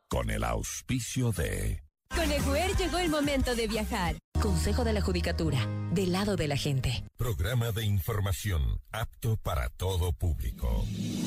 con el auspicio de... Con Eguer llegó el momento de viajar. Consejo de la Judicatura, del lado de la gente. Programa de información apto para todo público.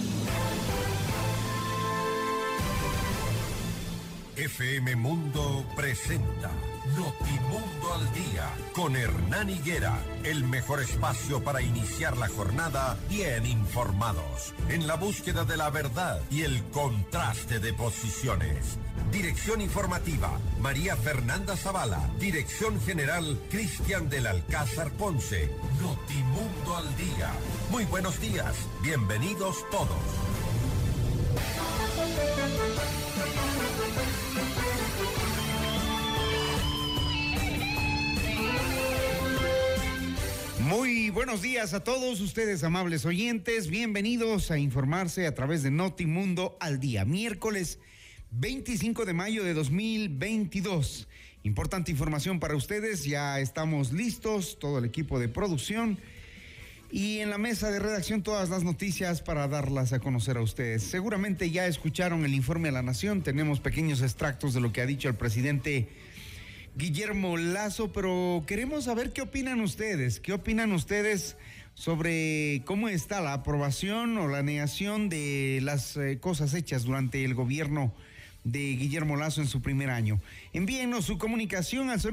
FM Mundo presenta Notimundo al Día con Hernán Higuera, el mejor espacio para iniciar la jornada bien informados, en la búsqueda de la verdad y el contraste de posiciones. Dirección informativa, María Fernanda Zavala. Dirección general, Cristian del Alcázar Ponce. Notimundo al Día. Muy buenos días, bienvenidos todos. Muy buenos días a todos ustedes, amables oyentes. Bienvenidos a informarse a través de Notimundo al Día. Miércoles 25 de mayo de 2022. Importante información para ustedes. Ya estamos listos, todo el equipo de producción. Y en la mesa de redacción todas las noticias para darlas a conocer a ustedes. Seguramente ya escucharon el informe a la Nación. Tenemos pequeños extractos de lo que ha dicho el presidente Guillermo Lasso, pero queremos saber qué opinan ustedes. ¿Qué opinan ustedes sobre cómo está la aprobación o la negación de las cosas hechas durante el gobierno de Guillermo Lasso en su primer año? Envíenos su comunicación al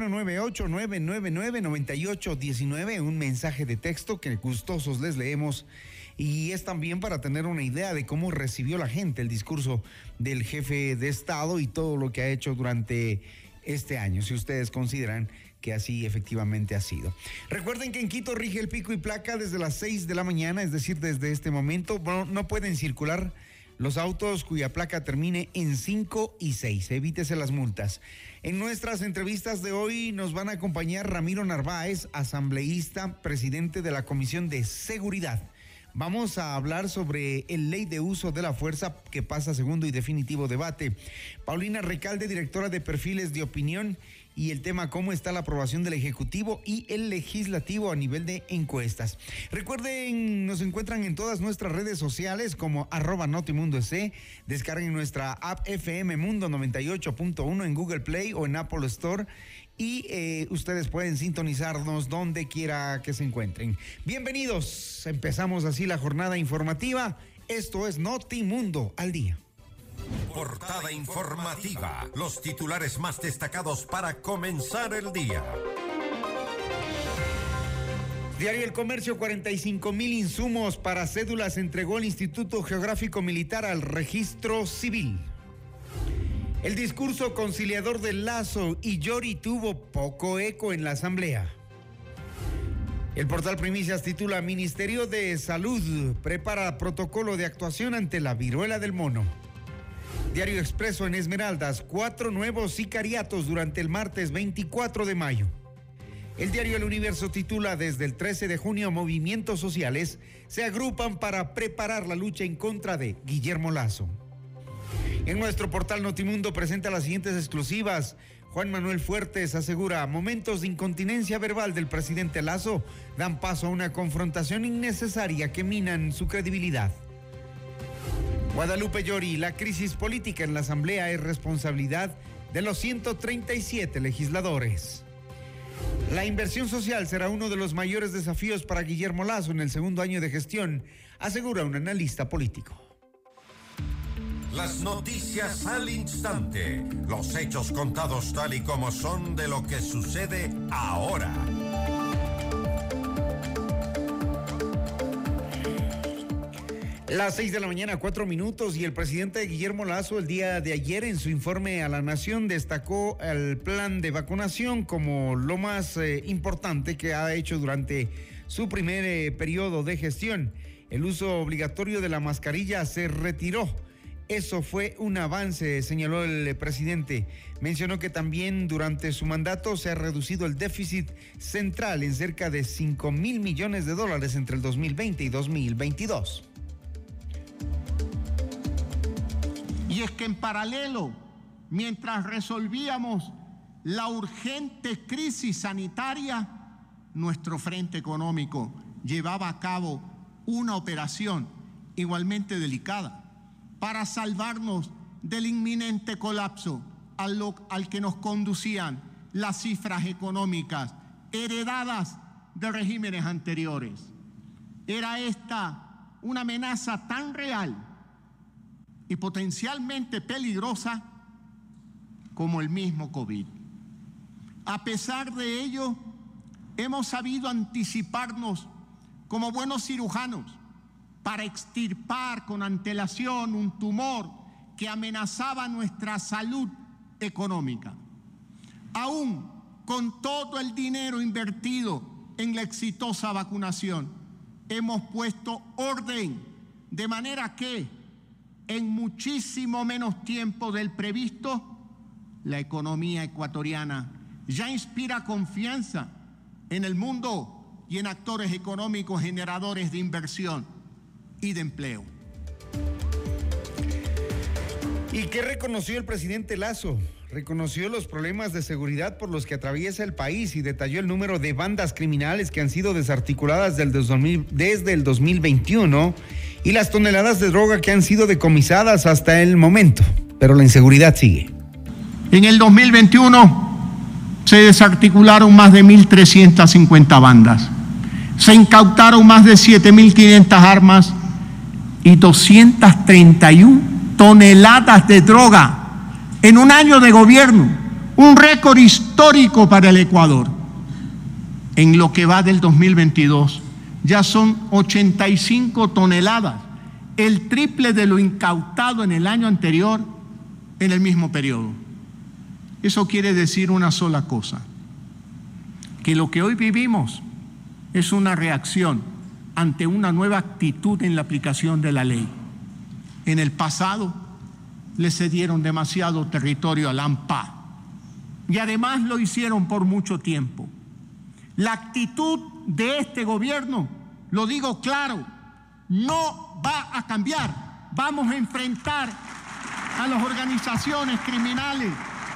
098-999-9819, un mensaje de texto que gustosos les leemos, y es también para tener una idea de cómo recibió la gente el discurso del jefe de Estado y todo lo que ha hecho durante este año, si ustedes consideran que así efectivamente ha sido. Recuerden que en Quito rige el pico y placa desde las 6 de la mañana, es decir, desde este momento no pueden circular los autos cuya placa termine en 5 y 6. Evítese las multas. En nuestras entrevistas de hoy nos van a acompañar Ramiro Narváez, asambleísta, presidente de la Comisión de Seguridad. Vamos a hablar sobre el Ley de Uso de la Fuerza que pasa a segundo y definitivo debate. Paulina Recalde, directora de Perfiles de Opinión, y el tema cómo está la aprobación del Ejecutivo y el Legislativo a nivel de encuestas. Recuerden, nos encuentran en todas nuestras redes sociales como @NotimundoEC. Descarguen nuestra app FM Mundo 98.1 en Google Play o en Apple Store. Y ustedes pueden sintonizarnos donde quiera que se encuentren. Bienvenidos, empezamos así la jornada informativa. Esto es Notimundo al Día. Portada informativa, los titulares más destacados para comenzar el día. Diario El Comercio, 45,000 insumos para cédulas entregó el Instituto Geográfico Militar al Registro Civil. El discurso conciliador de Lasso y Yori tuvo poco eco en la Asamblea. El portal Primicias titula: Ministerio de Salud prepara protocolo de actuación ante la viruela del mono. Diario Expreso en Esmeraldas, 4 nuevos sicariatos durante el martes 24 de mayo. El diario El Universo titula: Desde el 13 de junio, movimientos sociales se agrupan para preparar la lucha en contra de Guillermo Lasso. En nuestro portal Notimundo presenta las siguientes exclusivas. Juan Manuel Fuertes asegura: momentos de incontinencia verbal del presidente Lasso dan paso a una confrontación innecesaria que minan su credibilidad. Guadalupe Llori: la crisis política en la Asamblea es responsabilidad de los 137 legisladores. La inversión social será uno de los mayores desafíos para Guillermo Lasso en el segundo año de gestión, asegura un analista político. Las noticias al instante, los hechos contados tal y como son de lo que sucede ahora. Las 6 de la mañana, 4 minutos, y el presidente Guillermo Lasso el día de ayer en su informe a la Nación destacó el plan de vacunación como lo más importante que ha hecho durante su primer periodo de gestión. El uso obligatorio de la mascarilla se retiró. Eso fue un avance, señaló el presidente. Mencionó que también durante su mandato se ha reducido el déficit central en cerca de $5,000 millones entre el 2020 y 2022. Y es que en paralelo, mientras resolvíamos la urgente crisis sanitaria, nuestro frente económico llevaba a cabo una operación igualmente delicada para salvarnos del inminente colapso al que nos conducían las cifras económicas heredadas de regímenes anteriores. Era esta una amenaza tan real y potencialmente peligrosa como el mismo COVID. A pesar de ello, hemos sabido anticiparnos como buenos cirujanos para extirpar con antelación un tumor que amenazaba nuestra salud económica. Aún con todo el dinero invertido en la exitosa vacunación, hemos puesto orden de manera que en muchísimo menos tiempo del previsto, la economía ecuatoriana ya inspira confianza en el mundo y en actores económicos generadores de inversión y de empleo. ¿Y qué reconoció el presidente Lasso? Reconoció los problemas de seguridad por los que atraviesa el país y detalló el número de bandas criminales que han sido desarticuladas desde el 2021 y las toneladas de droga que han sido decomisadas hasta el momento. Pero la inseguridad sigue. En el 2021 se desarticularon más de 1.350 bandas. Se incautaron más de 7.500 armas y 231 toneladas de droga en un año de gobierno, un récord histórico para el Ecuador. En lo que va del 2022, ya son 85 toneladas, el triple de lo incautado en el año anterior en el mismo periodo. Eso quiere decir una sola cosa, que lo que hoy vivimos es una reacción ante una nueva actitud en la aplicación de la ley. En el pasado le cedieron demasiado territorio al AMPA y además lo hicieron por mucho tiempo. La actitud de este gobierno, lo digo claro, no va a cambiar. Vamos a enfrentar a las organizaciones criminales.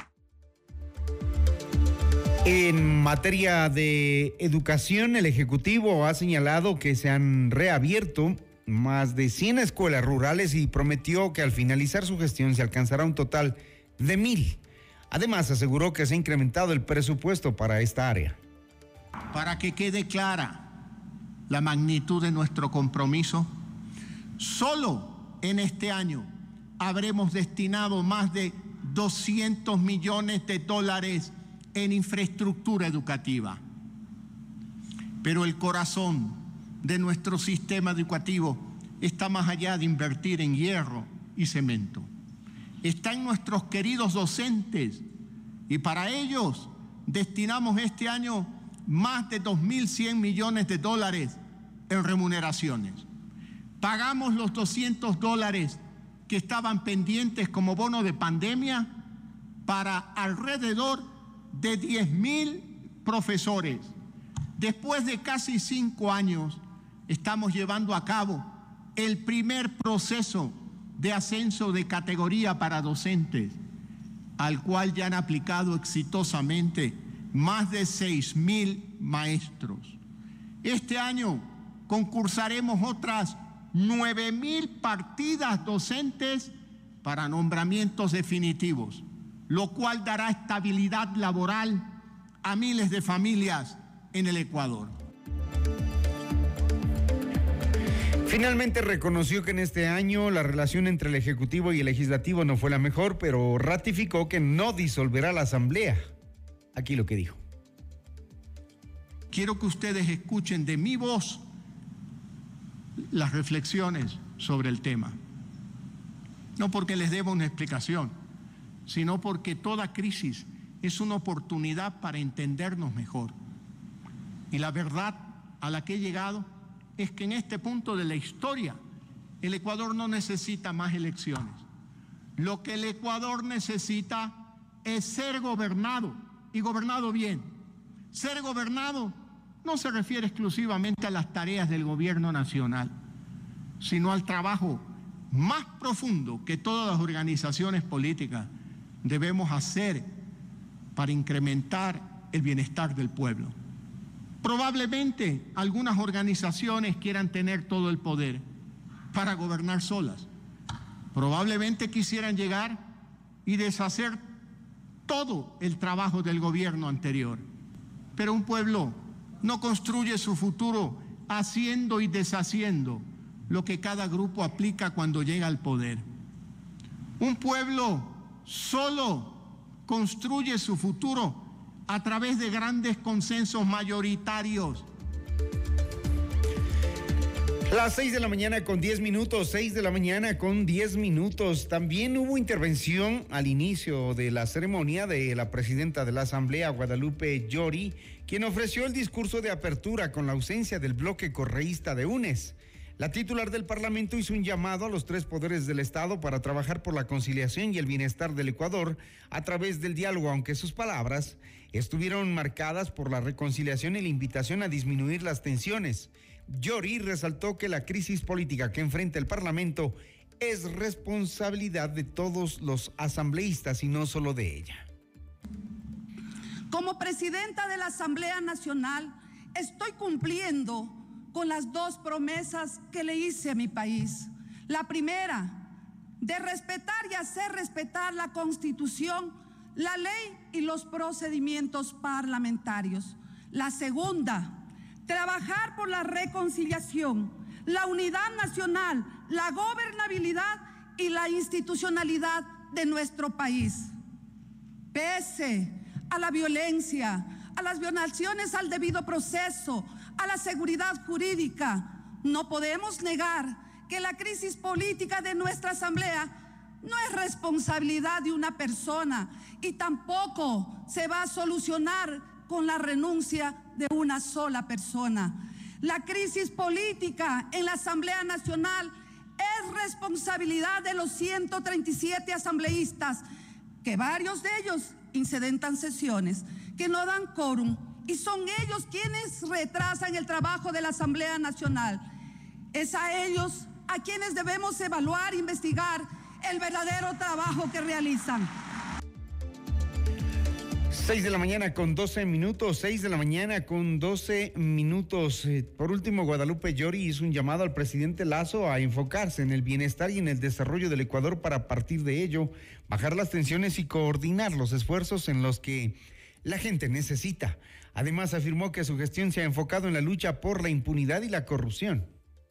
En materia de educación, el Ejecutivo ha señalado que se han reabierto más de 100 escuelas rurales y prometió que al finalizar su gestión se alcanzará un total de 1,000. Además, aseguró que se ha incrementado el presupuesto para esta área. Para que quede clara la magnitud de nuestro compromiso, solo en este año habremos destinado más de 200 millones de dólares en infraestructura educativa. Pero el corazón de nuestro sistema educativo está más allá de invertir en hierro y cemento. Está en nuestros queridos docentes y para ellos destinamos este año más de 2.100 millones de dólares en remuneraciones. Pagamos los $200 que estaban pendientes como bono de pandemia para alrededor de 10.000 profesores. Después de casi 5 años, estamos llevando a cabo el primer proceso de ascenso de categoría para docentes, al cual ya han aplicado exitosamente más de 6.000 maestros. Este año concursaremos otras 9.000 partidas docentes para nombramientos definitivos, lo cual dará estabilidad laboral a miles de familias en el Ecuador. Finalmente reconoció que en este año la relación entre el Ejecutivo y el Legislativo no fue la mejor, pero ratificó que no disolverá la Asamblea. Aquí lo que dijo. Quiero que ustedes escuchen de mi voz las reflexiones sobre el tema. No porque les deba una explicación, sino porque toda crisis es una oportunidad para entendernos mejor. Y la verdad a la que he llegado es que en este punto de la historia el Ecuador no necesita más elecciones. Lo que el Ecuador necesita es ser gobernado y gobernado bien. Ser gobernado no se refiere exclusivamente a las tareas del gobierno nacional, sino al trabajo más profundo que todas las organizaciones políticas debemos hacer para incrementar el bienestar del pueblo. Probablemente algunas organizaciones quieran tener todo el poder para gobernar solas, Probablemente quisieran llegar y deshacer todo el trabajo del gobierno anterior. Pero un pueblo no construye su futuro haciendo y deshaciendo lo que cada grupo aplica cuando llega al poder. Un pueblo solo construye su futuro a través de grandes consensos mayoritarios. Las 6 de la mañana con 10 minutos, 6 de la mañana con 10 minutos. También hubo intervención al inicio de la ceremonia de la presidenta de la Asamblea, Guadalupe Llori, quien ofreció el discurso de apertura con la ausencia del bloque correísta de UNES. La titular del Parlamento hizo un llamado a los tres poderes del Estado para trabajar por la conciliación y el bienestar del Ecuador a través del diálogo, aunque sus palabras estuvieron marcadas por la reconciliación y la invitación a disminuir las tensiones. Llori resaltó que la crisis política que enfrenta el Parlamento es responsabilidad de todos los asambleístas y no solo de ella. Como presidenta de la Asamblea Nacional, estoy cumpliendo con las dos promesas que le hice a mi país. La primera, de respetar y hacer respetar la Constitución, la ley y los procedimientos parlamentarios. La segunda, trabajar por la reconciliación, la unidad nacional, la gobernabilidad y la institucionalidad de nuestro país. Pese a la violencia, a las violaciones al debido proceso, a la seguridad jurídica, no podemos negar que la crisis política de nuestra Asamblea no es responsabilidad de una persona y tampoco se va a solucionar con la renuncia de una sola persona. La crisis política en la Asamblea Nacional es responsabilidad de los 137 asambleístas, que varios de ellos incidentan sesiones, que no dan quórum, y son ellos quienes retrasan el trabajo de la Asamblea Nacional. Es a ellos a quienes debemos evaluar e investigar el verdadero trabajo que realizan. 6 de la mañana con 12 minutos, 6 de la mañana con 12 minutos. Por último, Guadalupe Llori hizo un llamado al presidente Lasso a enfocarse en el bienestar y en el desarrollo del Ecuador para, a partir de ello, bajar las tensiones y coordinar los esfuerzos en los que la gente necesita. Además, afirmó que su gestión se ha enfocado en la lucha por la impunidad y la corrupción.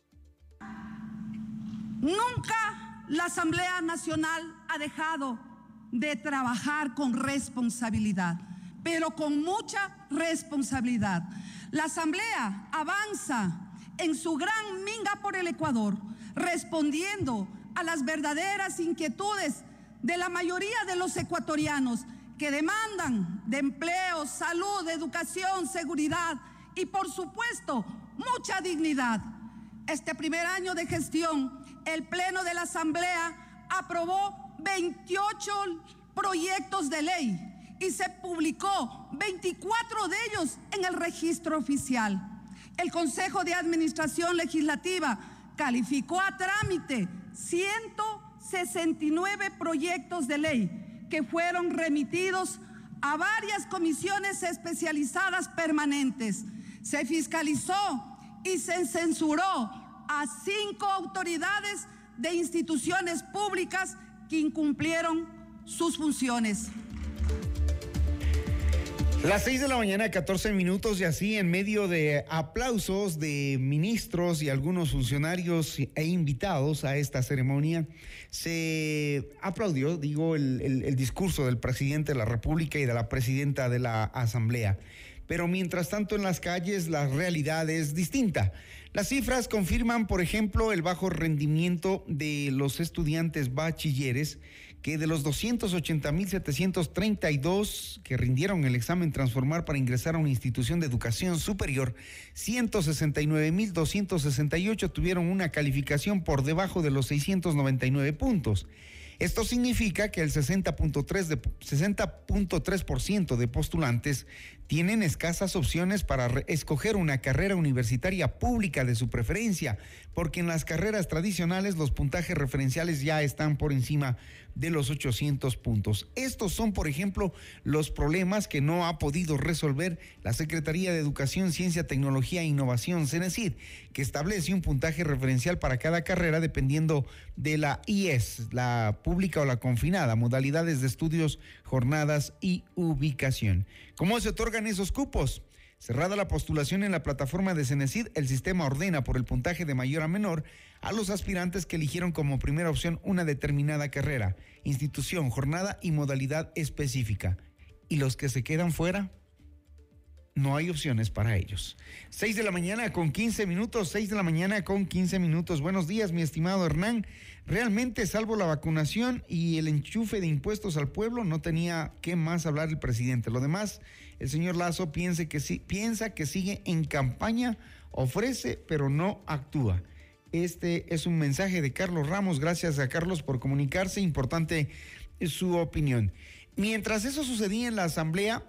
Nunca la Asamblea Nacional ha dejado de trabajar con responsabilidad, pero con mucha responsabilidad. La Asamblea avanza en su gran minga por el Ecuador, respondiendo a las verdaderas inquietudes de la mayoría de los ecuatorianos que demandan de empleo, salud, educación, seguridad y, por supuesto, mucha dignidad. Este primer año de gestión, el Pleno de la Asamblea aprobó 28 proyectos de ley y se publicó 24 de ellos en el registro oficial. El Consejo de Administración Legislativa calificó a trámite 169 proyectos de ley que fueron remitidos a varias comisiones especializadas permanentes. Se fiscalizó y se censuró a 5 autoridades de instituciones públicas que incumplieron sus funciones. Las 6 de la mañana, 14 minutos, y así en medio de aplausos de ministros y algunos funcionarios e invitados a esta ceremonia, se aplaudió, el discurso del presidente de la República y de la presidenta de la Asamblea. Pero mientras tanto en las calles la realidad es distinta. Las cifras confirman, por ejemplo, el bajo rendimiento de los estudiantes bachilleres, que de los 280,732 que rindieron el examen Transformar para ingresar a una institución de educación superior, 169,268 tuvieron una calificación por debajo de los 699 puntos. Esto significa que el 60.3% de postulantes tienen escasas opciones para escoger una carrera universitaria pública de su preferencia, porque en las carreras tradicionales los puntajes referenciales ya están por encima de los 800 puntos. Estos son, por ejemplo, los problemas que no ha podido resolver la Secretaría de Educación, Ciencia, Tecnología e Innovación, CENESID, que establece un puntaje referencial para cada carrera dependiendo de la IES, la pública o la confinada, modalidades de estudios, jornadas y ubicación. ¿Cómo se otorgan esos cupos? Cerrada la postulación en la plataforma de CENESID, el sistema ordena por el puntaje de mayor a menor a los aspirantes que eligieron como primera opción una determinada carrera, institución, jornada y modalidad específica. ¿Y los que se quedan fuera? No hay opciones para ellos. 6 de la mañana con 15 minutos, 6 de la mañana con 15 minutos. Buenos días, mi estimado Hernán. Realmente, salvo la vacunación y el enchufe de impuestos al pueblo, no tenía qué más hablar el presidente. Lo demás, el señor Lazo piensa que sigue en campaña, ofrece, pero no actúa. Este es un mensaje de Carlos Ramos. Gracias a Carlos por comunicarse. Importante su opinión. Mientras eso sucedía en la asamblea,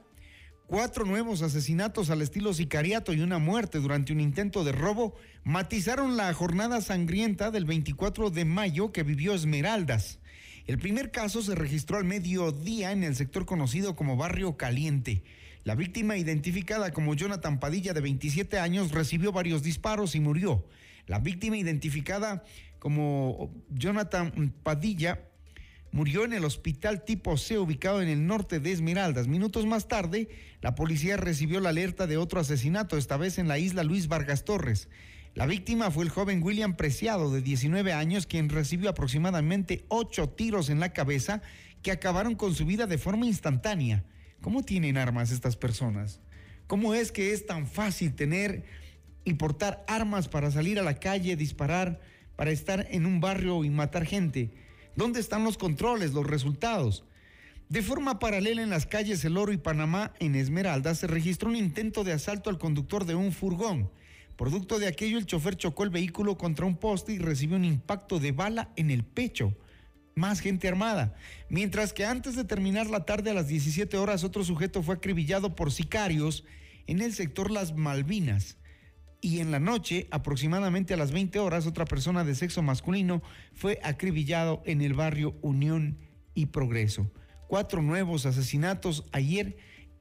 4 nuevos asesinatos al estilo sicariato y una muerte durante un intento de robo matizaron la jornada sangrienta del 24 de mayo que vivió Esmeraldas. El primer caso se registró al mediodía en el sector conocido como Barrio Caliente. La víctima, identificada como Jonathan Padilla, de 27 años, recibió varios disparos y murió. La víctima, identificada como Jonathan Padilla, murió en el hospital tipo C ubicado en el norte de Esmeraldas. Minutos más tarde, la policía recibió la alerta de otro asesinato, esta vez en la isla Luis Vargas Torres. La víctima fue el joven William Preciado, de 19 años, quien recibió aproximadamente 8 tiros en la cabeza que acabaron con su vida de forma instantánea. ¿Cómo tienen armas estas personas? ¿Cómo es que es tan fácil tener y portar armas para salir a la calle, disparar, para estar en un barrio y matar gente? ¿Dónde están los controles, los resultados? De forma paralela, en las calles El Oro y Panamá, en Esmeralda, se registró un intento de asalto al conductor de un furgón. Producto de aquello, el chofer chocó el vehículo contra un poste y recibió un impacto de bala en el pecho. Más gente armada. Mientras que antes de terminar la tarde, a las 17 horas, otro sujeto fue acribillado por sicarios en el sector Las Malvinas. Y en la noche, aproximadamente a las 20 horas, otra persona de sexo masculino fue acribillado en el barrio Unión y Progreso. 4 nuevos asesinatos ayer,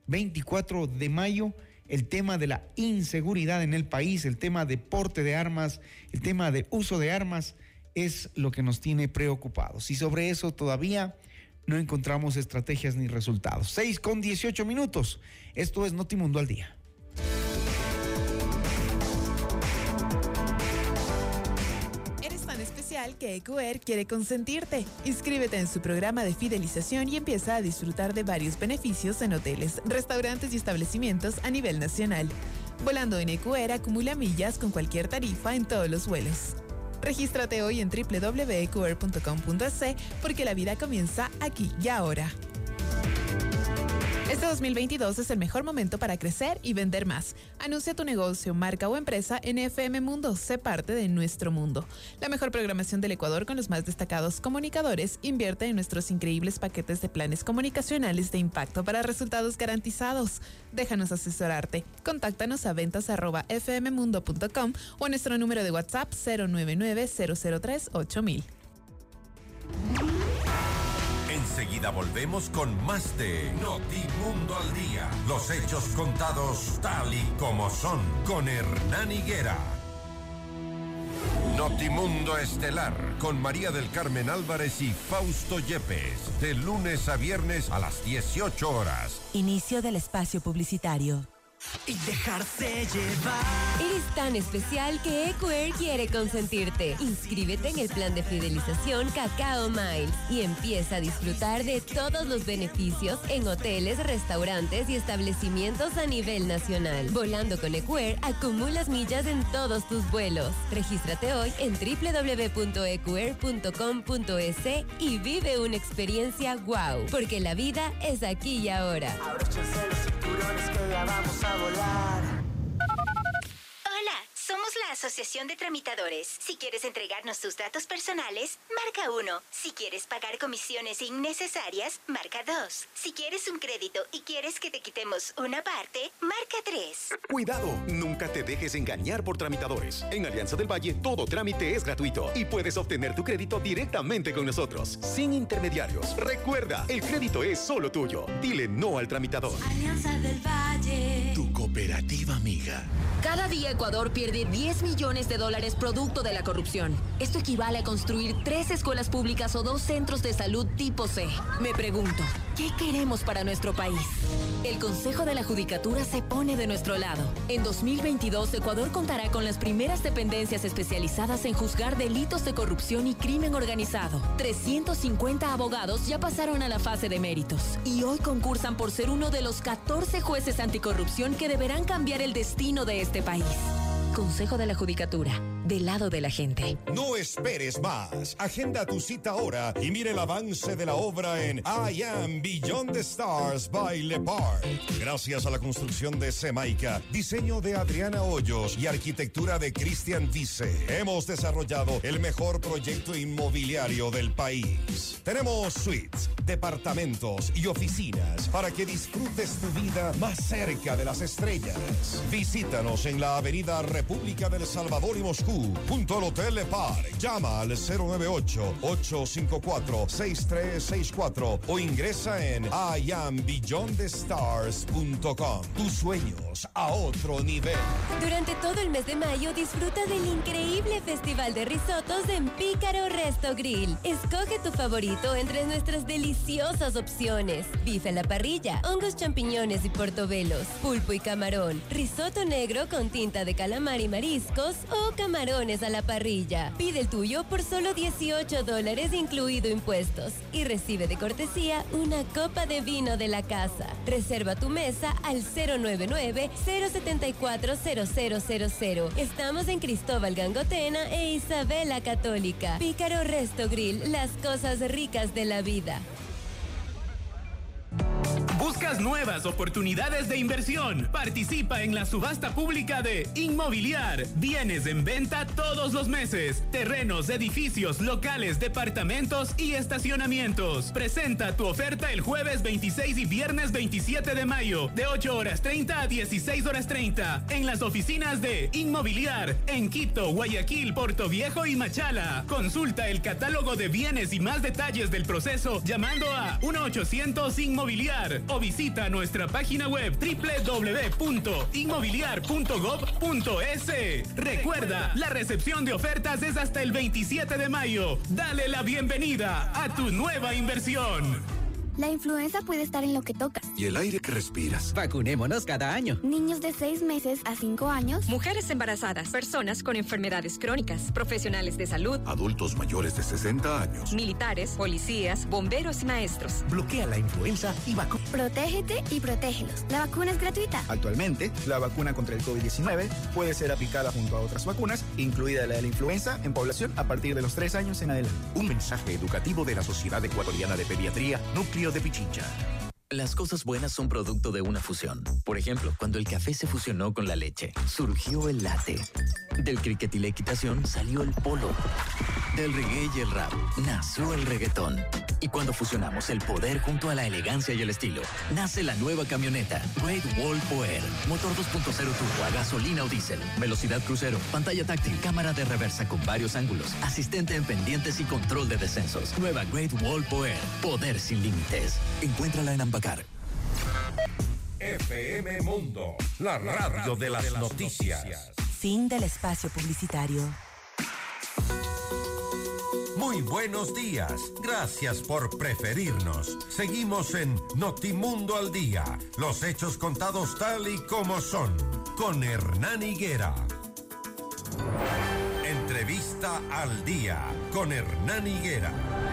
24 de mayo. El tema de la inseguridad en el país, el tema de porte de armas, el tema de uso de armas, es lo que nos tiene preocupados. Y sobre eso todavía no encontramos estrategias ni resultados. 6:18 minutos. Esto es Notimundo al Día. Que EQR quiere consentirte. Inscríbete en su programa de fidelización y empieza a disfrutar de varios beneficios en hoteles, restaurantes y establecimientos a nivel nacional. Volando en EQR acumula millas con cualquier tarifa en todos los vuelos. Regístrate hoy en www.eqr.com.es porque la vida comienza aquí y ahora. Este 2022 es el mejor momento para crecer y vender más. Anuncia tu negocio, marca o empresa en FM Mundo. Sé parte de nuestro mundo. La mejor programación del Ecuador con los más destacados comunicadores. Invierte en nuestros increíbles paquetes de planes comunicacionales de impacto para resultados garantizados. Déjanos asesorarte. Contáctanos a ventas@fmmundo.com o a nuestro número de WhatsApp 099-003-8000. Enseguida volvemos con más de Notimundo al Día. Los hechos contados tal y como son, con Hernán Higuera. Notimundo Estelar, con María del Carmen Álvarez y Fausto Yepes, de lunes a viernes a las 18 horas. Inicio del espacio publicitario. Y dejarse llevar. Eres tan especial que EQR quiere consentirte. Inscríbete en el plan de fidelización Cacao Miles y empieza a disfrutar de todos los beneficios en hoteles, restaurantes y establecimientos a nivel nacional. Volando con EQR, acumulas millas en todos tus vuelos. Regístrate hoy en www.eqr.com.es y vive una experiencia wow, porque la vida es aquí y ahora. Abróchense los cinturones que ya vamos a volar. Hola, somos las Asociación de Tramitadores. Si quieres entregarnos tus datos personales, marca 1. Si quieres pagar comisiones innecesarias, marca 2. Si quieres un crédito y quieres que te quitemos una parte, marca 3. Cuidado, nunca te dejes engañar por tramitadores. En Alianza del Valle, todo trámite es gratuito y puedes obtener tu crédito directamente con nosotros, sin intermediarios. Recuerda, el crédito es solo tuyo. Dile no al tramitador. Alianza del Valle. Tu cooperativa amiga. Cada día Ecuador pierde $10 millones producto de la corrupción. Esto equivale a construir 3 escuelas públicas o 2 centros de salud tipo C. Me pregunto, ¿qué queremos para nuestro país? El Consejo de la Judicatura se pone de nuestro lado. En 2022, Ecuador contará con las primeras dependencias especializadas en juzgar delitos de corrupción y crimen organizado. 350 abogados ya pasaron a la fase de méritos y hoy concursan por ser uno de los 14 jueces anticorrupción que deberán cambiar el destino de este país. Consejo de la Judicatura, del lado de la gente. No esperes más. Agenda tu cita ahora y mire el avance de la obra en I Am Beyond the Stars by Le Parc. Gracias a la construcción de Semaica, diseño de Adriana Hoyos y arquitectura de Cristian Vice, hemos desarrollado el mejor proyecto inmobiliario del país. Tenemos suites, departamentos y oficinas para que disfrutes tu vida más cerca de las estrellas. Visítanos en la avenida República del Salvador y Moscú, junto al Hotel Le Parc. Llama al 098-854-6364 o ingresa en iambeyondthestars.com. Tus sueños a otro nivel. Durante todo el mes de mayo disfruta del increíble festival de risotos en Pícaro Resto Grill. Escoge tu favorito entre nuestras deliciosas opciones: bife a la parrilla, hongos, champiñones y portobelos, pulpo y camarón, risotto negro con tinta de calamar y mariscos o camarones a la parrilla. Pide el tuyo por solo $18 incluido impuestos y recibe de cortesía una copa de vino de la casa. Reserva tu mesa al 099-074-0000. Estamos en Cristóbal Gangotena e Isabela Católica. Pícaro Resto Grill, las cosas ricas de la vida. ¿Buscas nuevas oportunidades de inversión? Participa en la subasta pública de Inmobiliar. Bienes en venta todos los meses. Terrenos, edificios, locales, departamentos y estacionamientos. Presenta tu oferta el jueves 26 y viernes 27 de mayo, de 8:30 a 16:30, en las oficinas de Inmobiliar, en Quito, Guayaquil, Portoviejo y Machala. Consulta el catálogo de bienes y más detalles del proceso llamando a 1-800-INMOBILIAR o visita nuestra página web www.inmobiliar.gov.es. Recuerda, la recepción de ofertas es hasta el 27 de mayo. Dale la bienvenida a tu nueva inversión. La influenza puede estar en lo que tocas. Y el aire que respiras. Vacunémonos cada año. Niños de 6 meses a 5 años. Mujeres embarazadas, personas con enfermedades crónicas, profesionales de salud. Adultos mayores de 60 años. Militares, policías, bomberos y maestros. Bloquea la influenza y vacuna. Protégete y protégelos. La vacuna es gratuita. Actualmente, la vacuna contra el COVID-19 puede ser aplicada junto a otras vacunas, incluida la de la influenza, en población a partir de los 3 años en adelante. Un mensaje educativo de la Sociedad Ecuatoriana de Pediatría, Núcleo de Pichincha. Las cosas buenas son producto de una fusión. Por ejemplo, cuando el café se fusionó con la leche, surgió el latte. Del cricket y la equitación salió el polo. Del reggae y el rap nació el reggaetón. Y cuando fusionamos el poder junto a la elegancia y el estilo, nace la nueva camioneta Great Wall Power. Motor 2.0 turbo a gasolina o diésel. Velocidad crucero, pantalla táctil, cámara de reversa con varios ángulos, asistente en pendientes y control de descensos. Nueva Great Wall Power. Poder sin límites. Encuéntrala en Ambacar. FM Mundo, la radio de las noticias. Fin del espacio publicitario. Muy buenos días. Gracias por preferirnos. Seguimos en Notimundo al Día. Los hechos contados tal y como son. Con Hernán Higuera. Entrevista al Día. Con Hernán Higuera.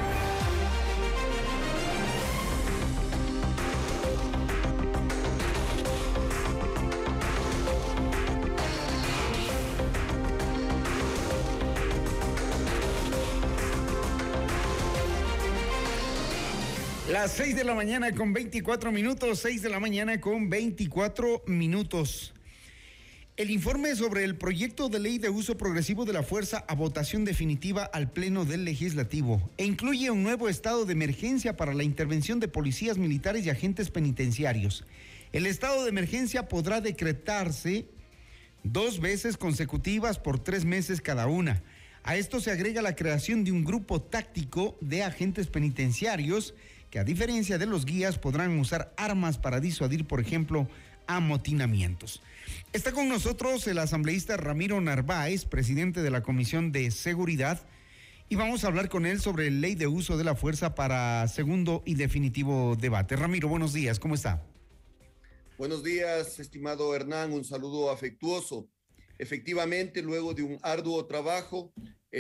Las 6 de la mañana con 24 minutos, 6 de la mañana con 24 minutos. El informe sobre el proyecto de ley de uso progresivo de la fuerza a votación definitiva al Pleno del Legislativo e incluye un nuevo estado de emergencia para la intervención de policías militares y agentes penitenciarios. El estado de emergencia podrá decretarse 2 veces consecutivas por 3 meses cada una. A esto se agrega la creación de un grupo táctico de agentes penitenciarios que, a diferencia de los guías, podrán usar armas para disuadir, por ejemplo, amotinamientos. Está con nosotros el asambleísta Ramiro Narváez, presidente de la Comisión de Seguridad, y vamos a hablar con él sobre la ley de uso de la fuerza para segundo y definitivo debate. Ramiro, buenos días, ¿cómo está? Buenos días, estimado Hernán, un saludo afectuoso. Efectivamente, luego de un arduo trabajo,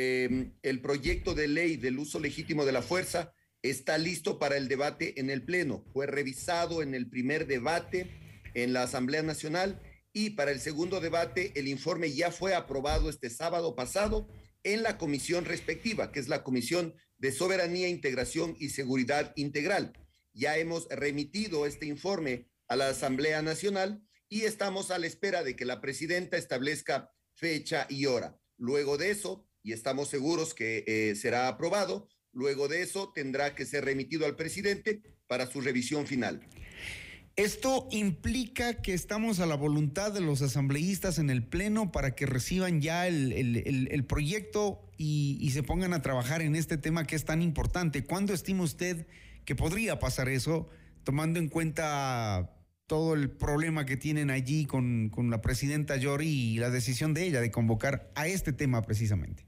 el proyecto de ley del uso legítimo de la fuerza está listo para el debate en el Pleno. Fue revisado en el primer debate en la Asamblea Nacional y para el segundo debate el informe ya fue aprobado este sábado pasado en la comisión respectiva, que es la Comisión de Soberanía, Integración y Seguridad Integral. Ya hemos remitido este informe a la Asamblea Nacional y estamos a la espera de que la presidenta establezca fecha y hora. Luego de eso, y estamos seguros que será aprobado, luego de eso tendrá que ser remitido al presidente para su revisión final. ¿Esto implica que estamos a la voluntad de los asambleístas en el Pleno para que reciban ya el proyecto y se pongan a trabajar en este tema que es tan importante? ¿Cuándo estima usted que podría pasar eso, tomando en cuenta todo el problema que tienen allí con la presidenta Yori y la decisión de ella de convocar a este tema precisamente?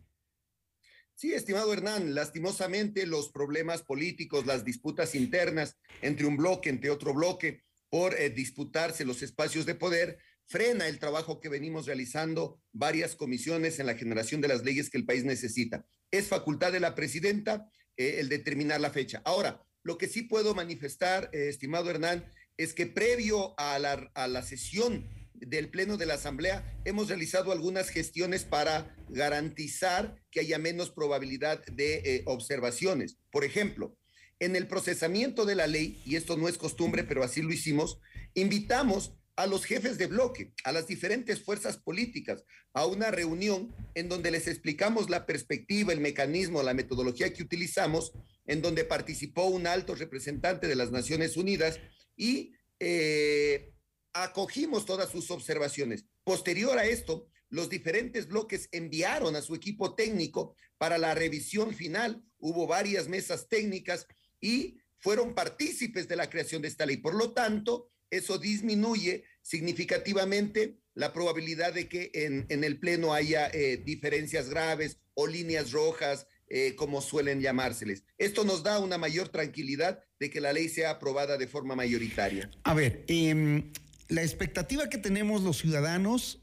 Sí, estimado Hernán, lastimosamente los problemas políticos, las disputas internas entre un bloque, entre otro bloque, por disputarse los espacios de poder, frena el trabajo que venimos realizando varias comisiones en la generación de las leyes que el país necesita. Es facultad de la presidenta el determinar la fecha. Ahora, lo que sí puedo manifestar, estimado Hernán, es que previo a la sesión del Pleno de la Asamblea hemos realizado algunas gestiones para garantizar que haya menos probabilidad de observaciones. Por ejemplo, en el procesamiento de la ley, y esto no es costumbre, pero así lo hicimos, invitamos a los jefes de bloque, a las diferentes fuerzas políticas, a una reunión en donde les explicamos la perspectiva, el mecanismo, la metodología que utilizamos, en donde participó un alto representante de las Naciones Unidas y acogimos todas sus observaciones. Posterior a esto, los diferentes bloques enviaron a su equipo técnico para la revisión final. Hubo varias mesas técnicas y fueron partícipes de la creación de esta ley. Por lo tanto, eso disminuye significativamente la probabilidad de que en el Pleno haya diferencias graves o líneas rojas, como suelen llamárseles. Esto nos da una mayor tranquilidad de que la ley sea aprobada de forma mayoritaria. A ver, la expectativa que tenemos los ciudadanos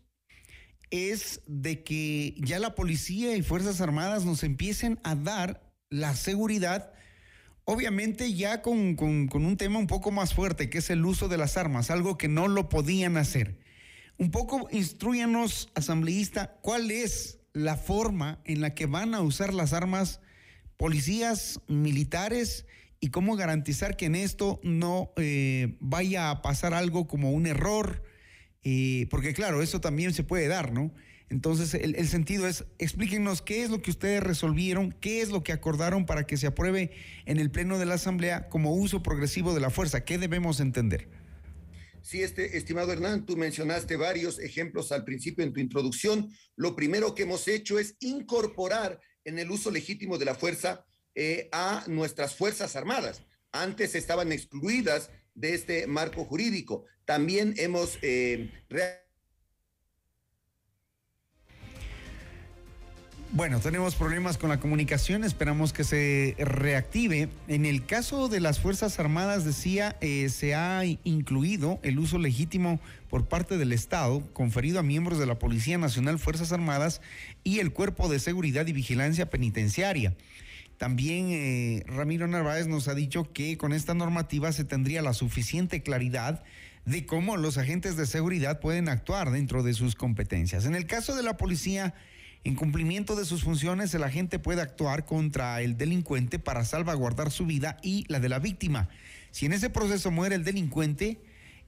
es de que ya la policía y Fuerzas Armadas nos empiecen a dar la seguridad, obviamente ya con un tema un poco más fuerte, que es el uso de las armas, algo que no lo podían hacer. Un poco instrúyanos, asambleísta, ¿cuál es la forma en la que van a usar las armas policías, militares, y cómo garantizar que en esto no vaya a pasar algo como un error? Porque claro, eso también se puede dar, ¿no? Entonces el sentido es, explíquenos qué es lo que ustedes resolvieron, qué es lo que acordaron para que se apruebe en el Pleno de la Asamblea como uso progresivo de la fuerza. ¿Qué debemos entender? Sí, estimado Hernán, tú mencionaste varios ejemplos al principio en tu introducción. Lo primero que hemos hecho es incorporar en el uso legítimo de la fuerza a nuestras Fuerzas Armadas. Antes estaban excluidas de este marco jurídico. También hemos Bueno, tenemos problemas con la comunicación, esperamos que se reactive. En el caso de las Fuerzas Armadas, decía, se ha incluido el uso legítimo por parte del Estado, conferido a miembros de la Policía Nacional, Fuerzas Armadas y el Cuerpo de Seguridad y Vigilancia Penitenciaria. También Ramiro Narváez nos ha dicho que con esta normativa se tendría la suficiente claridad de cómo los agentes de seguridad pueden actuar dentro de sus competencias. En el caso de la policía, en cumplimiento de sus funciones, el agente puede actuar contra el delincuente para salvaguardar su vida y la de la víctima. Si en ese proceso muere el delincuente,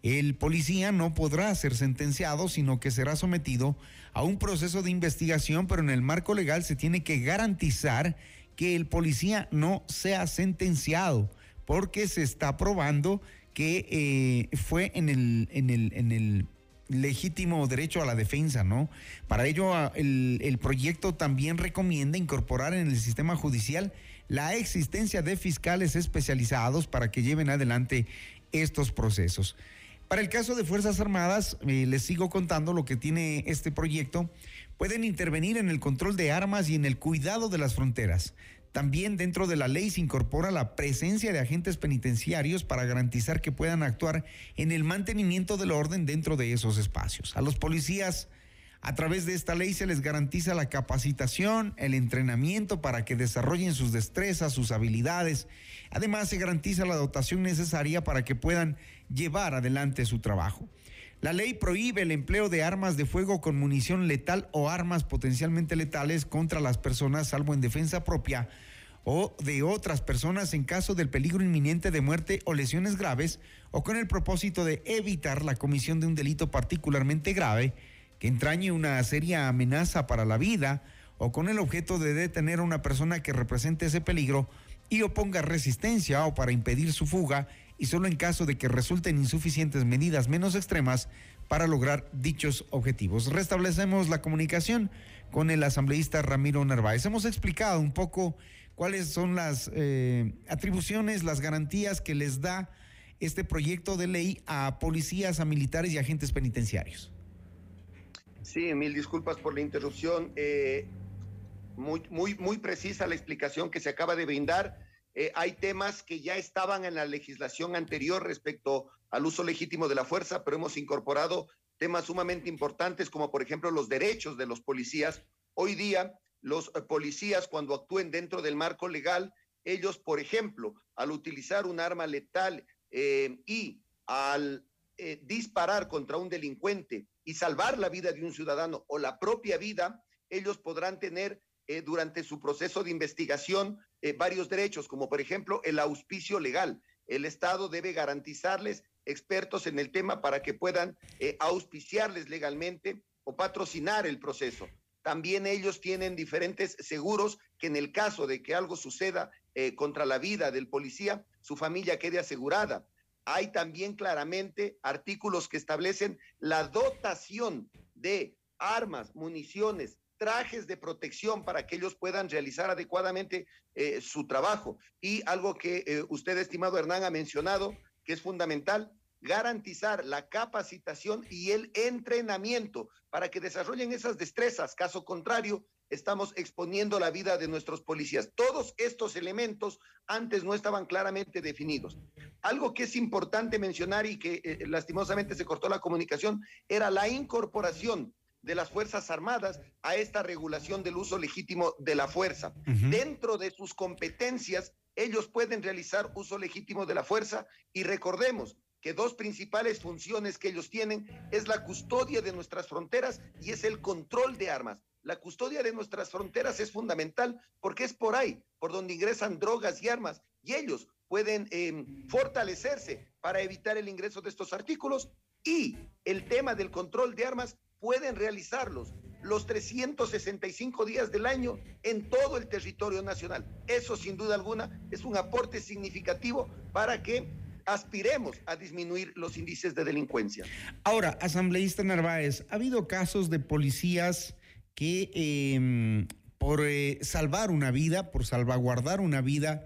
El policía no podrá ser sentenciado, sino que será sometido a un proceso de investigación, pero en el marco legal se tiene que garantizar que el policía no sea sentenciado, porque se está probando que fue en el legítimo derecho a la defensa, ¿no? Para ello, el proyecto también recomienda incorporar en el sistema judicial la existencia de fiscales especializados para que lleven adelante estos procesos. Para el caso de Fuerzas Armadas, les sigo contando lo que tiene este proyecto. Pueden intervenir en el control de armas y en el cuidado de las fronteras. También dentro de la ley se incorpora la presencia de agentes penitenciarios para garantizar que puedan actuar en el mantenimiento del orden dentro de esos espacios. A los policías, a través de esta ley, se les garantiza la capacitación, el entrenamiento para que desarrollen sus destrezas, sus habilidades. Además, se garantiza la dotación necesaria para que puedan llevar adelante su trabajo. La ley prohíbe el empleo de armas de fuego con munición letal o armas potencialmente letales contra las personas, salvo en defensa propia o de otras personas en caso del peligro inminente de muerte o lesiones graves, o con el propósito de evitar la comisión de un delito particularmente grave que entrañe una seria amenaza para la vida, o con el objeto de detener a una persona que represente ese peligro y oponga resistencia, o para impedir su fuga, y solo en caso de que resulten insuficientes medidas menos extremas para lograr dichos objetivos. Restablecemos la comunicación con el asambleísta Ramiro Narváez. Hemos explicado un poco cuáles son las atribuciones, las garantías que les da este proyecto de ley a policías, a militares y agentes penitenciarios. Sí, mil disculpas por la interrupción. Muy precisa la explicación que se acaba de brindar. Hay temas que ya estaban en la legislación anterior respecto al uso legítimo de la fuerza, pero hemos incorporado temas sumamente importantes, como por ejemplo los derechos de los policías. Hoy día, los policías, cuando actúen dentro del marco legal, ellos, por ejemplo, al utilizar un arma letal y al disparar contra un delincuente y salvar la vida de un ciudadano o la propia vida, ellos podrán tener durante su proceso de investigación varios derechos, como por ejemplo el auspicio legal. El Estado debe garantizarles expertos en el tema para que puedan auspiciarles legalmente o patrocinar el proceso. También ellos tienen diferentes seguros que en el caso de que algo suceda contra la vida del policía, su familia quede asegurada. Hay también claramente artículos que establecen la dotación de armas, municiones, trajes de protección para que ellos puedan realizar adecuadamente su trabajo. Y algo que usted, estimado Hernán, ha mencionado, que es fundamental, garantizar la capacitación y el entrenamiento para que desarrollen esas destrezas. Caso contrario, estamos exponiendo la vida de nuestros policías. Todos estos elementos antes no estaban claramente definidos. Algo que es importante mencionar y que lastimosamente se cortó la comunicación era la incorporación de las Fuerzas Armadas a esta regulación del uso legítimo de la fuerza. Dentro de sus competencias, ellos pueden realizar uso legítimo de la fuerza, y recordemos que dos principales funciones que ellos tienen es la custodia de nuestras fronteras y es el control de armas. La custodia de nuestras fronteras es fundamental porque es por ahí, por donde ingresan drogas y armas, y ellos pueden fortalecerse para evitar el ingreso de estos artículos, y el tema del control de armas pueden realizarlos los 365 días del año en todo el territorio nacional. Eso, sin duda alguna, es un aporte significativo para que aspiremos a disminuir los índices de delincuencia. Ahora, asambleísta Narváez, ha habido casos de policías que por salvar una vida, por salvaguardar una vida,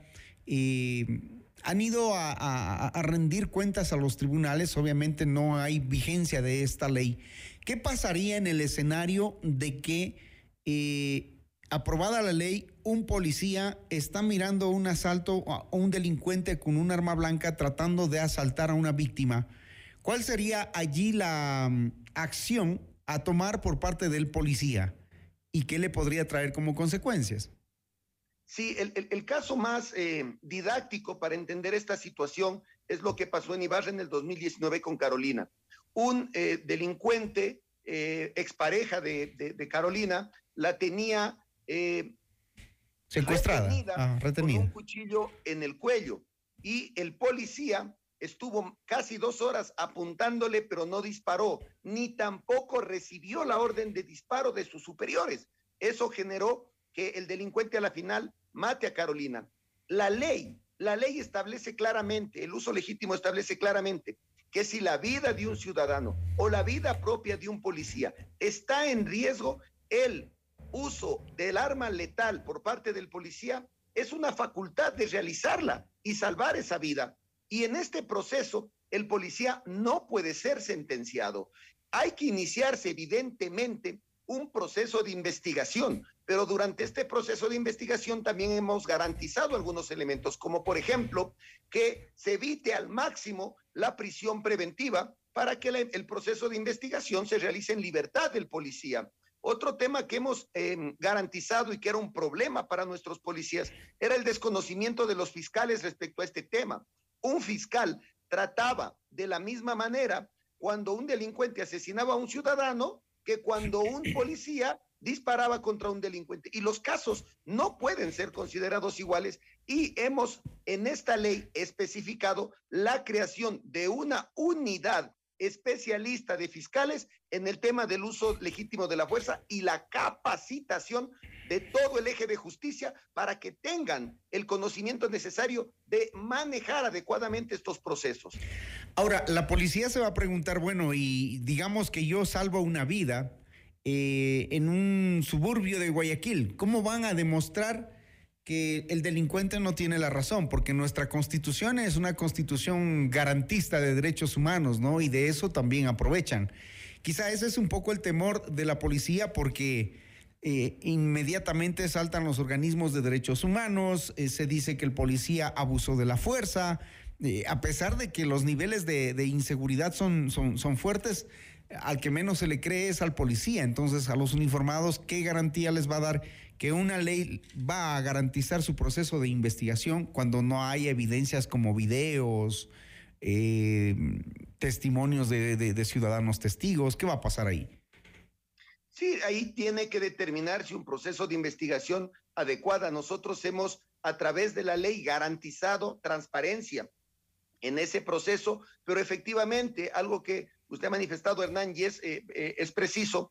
han ido a rendir cuentas a los tribunales. Obviamente no hay vigencia de esta ley. ¿Qué pasaría en el escenario de que, aprobada la ley, un policía está mirando un asalto a un delincuente con un arma blanca tratando de asaltar a una víctima? ¿Cuál sería allí la acción a tomar por parte del policía? ¿Y qué le podría traer como consecuencias? Sí, el caso más didáctico para entender esta situación es lo que pasó en Ibarra en el 2019 con Carolina. Un delincuente, expareja de Carolina, la tenía secuestrada, retenida, con un cuchillo en el cuello, y el policía estuvo casi 2 horas apuntándole, pero no disparó, ni tampoco recibió la orden de disparo de sus superiores. Eso generó que el delincuente a la final mate a Carolina. La ley establece claramente, el uso legítimo establece claramente que si la vida de un ciudadano o la vida propia de un policía está en riesgo, el uso del arma letal por parte del policía es una facultad de realizarla y salvar esa vida. Y en este proceso, el policía no puede ser sentenciado. Hay que iniciarse, evidentemente, un proceso de investigación, pero durante este proceso de investigación también hemos garantizado algunos elementos, como por ejemplo, que se evite al máximo la prisión preventiva para que el proceso de investigación se realice en libertad del policía. Otro tema que hemos garantizado y que era un problema para nuestros policías era el desconocimiento de los fiscales respecto a este tema. Un fiscal trataba de la misma manera cuando un delincuente asesinaba a un ciudadano que cuando un policía disparaba contra un delincuente. Y los casos no pueden ser considerados iguales y hemos en esta ley especificado la creación de una unidad especialista de fiscales en el tema del uso legítimo de la fuerza y la capacitación de todo el eje de justicia para que tengan el conocimiento necesario de manejar adecuadamente estos procesos. Ahora, la policía se va a preguntar, bueno, y digamos que yo salvo una vida en un suburbio de Guayaquil, ¿cómo van a demostrar que el delincuente no tiene la razón? Porque nuestra constitución es una constitución garantista de derechos humanos, ¿no? Y de eso también aprovechan. Quizá ese es un poco el temor de la policía porque inmediatamente saltan los organismos de derechos humanos, se dice que el policía abusó de la fuerza, a pesar de que los niveles de inseguridad son fuertes, al que menos se le cree es al policía. Entonces, a los uniformados, ¿qué garantía les va a dar que una ley va a garantizar su proceso de investigación cuando no hay evidencias como videos, testimonios de ciudadanos testigos? ¿Qué va a pasar ahí? Sí, ahí tiene que determinarse un proceso de investigación adecuada. Nosotros hemos, a través de la ley, garantizado transparencia en ese proceso, pero efectivamente, algo que usted ha manifestado, Hernán, y es preciso,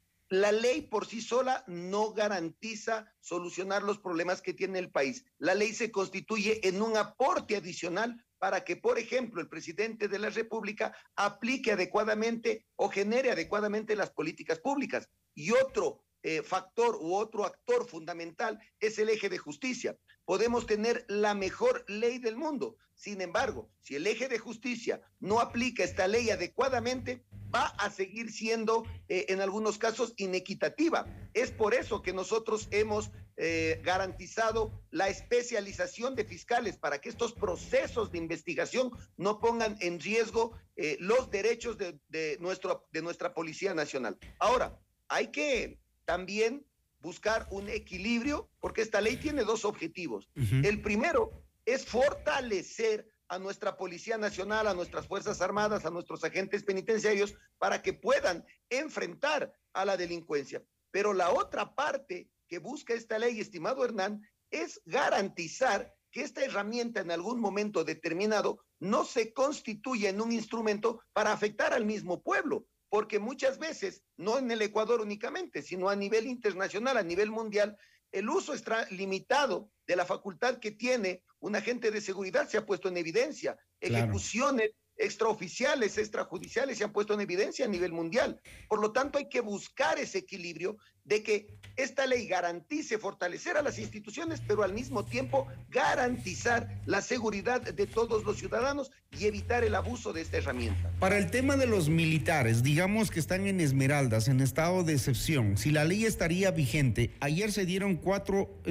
la ley por sí sola no garantiza solucionar los problemas que tiene el país. La ley se constituye en un aporte adicional para que, por ejemplo, el presidente de la República aplique adecuadamente o genere adecuadamente las políticas públicas. Y otro factor u otro actor fundamental es el eje de justicia. Podemos tener la mejor ley del mundo. Sin embargo, si el eje de justicia no aplica esta ley adecuadamente, va a seguir siendo, en algunos casos, inequitativa. Es por eso que nosotros hemos garantizado la especialización de fiscales para que estos procesos de investigación no pongan en riesgo los derechos de nuestra Policía Nacional. Ahora, hay que también buscar un equilibrio, porque esta ley tiene dos objetivos. El primero es fortalecer a nuestra Policía Nacional, a nuestras Fuerzas Armadas, a nuestros agentes penitenciarios, para que puedan enfrentar a la delincuencia. Pero la otra parte que busca esta ley, estimado Hernán, es garantizar que esta herramienta en algún momento determinado no se constituya en un instrumento para afectar al mismo pueblo, porque muchas veces, no en el Ecuador únicamente, sino a nivel internacional, a nivel mundial, el uso limitado de la facultad que tiene un agente de seguridad se ha puesto en evidencia. Ejecuciones extraoficiales, extrajudiciales se han puesto en evidencia a nivel mundial. Por lo tanto, hay que buscar ese equilibrio de que esta ley garantice fortalecer a las instituciones, pero al mismo tiempo garantizar la seguridad de todos los ciudadanos y evitar el abuso de esta herramienta. Para el tema de los militares, digamos que están en Esmeraldas, en estado de excepción, si la ley estaría vigente, ayer se dieron 4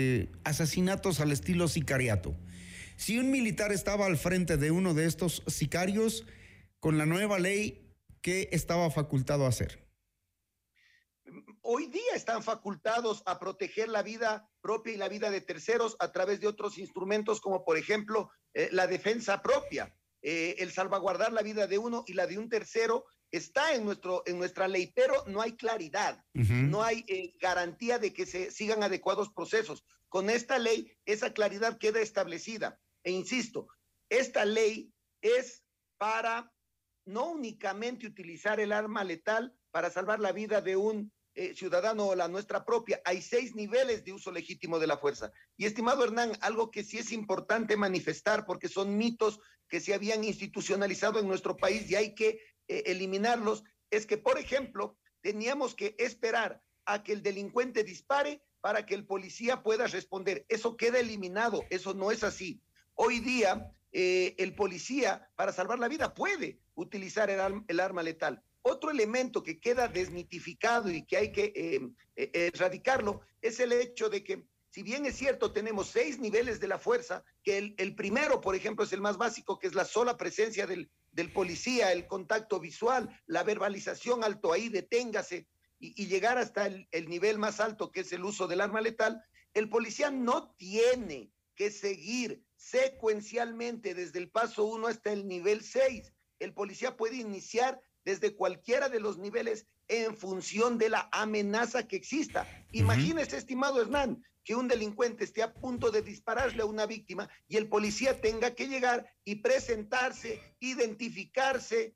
asesinatos al estilo sicariato. Si un militar estaba al frente de uno de estos sicarios, con la nueva ley, ¿qué estaba facultado a hacer? Hoy día están facultados a proteger la vida propia y la vida de terceros a través de otros instrumentos, como por ejemplo la defensa propia, el salvaguardar la vida de uno y la de un tercero. Está en nuestra ley, pero no hay claridad, no hay garantía de que se sigan adecuados procesos. Con esta ley, esa claridad queda establecida. E insisto, esta ley es para no únicamente utilizar el arma letal para salvar la vida de un ciudadano o la nuestra propia. Hay 6 niveles de uso legítimo de la fuerza. Y estimado Hernán, algo que sí es importante manifestar, porque son mitos que se habían institucionalizado en nuestro país y hay que eliminarlos, es que, por ejemplo, teníamos que esperar a que el delincuente dispare para que el policía pueda responder. Eso queda eliminado, eso no es así. Hoy día, el policía, para salvar la vida, puede utilizar el arma letal. Otro elemento que queda desmitificado y que hay que erradicarlo es el hecho de que, si bien es cierto, tenemos 6 niveles de la fuerza, que el primero, por ejemplo, es el más básico, que es la sola presencia del policía, el contacto visual, la verbalización, alto ahí, deténgase, y llegar hasta el nivel más alto, que es el uso del arma letal. El policía no tiene que seguir secuencialmente desde el paso 1 hasta el nivel 6. El policía puede iniciar desde cualquiera de los niveles en función de la amenaza que exista. Imagínese, estimado Hernán, que un delincuente esté a punto de dispararle a una víctima y el policía tenga que llegar y presentarse, identificarse.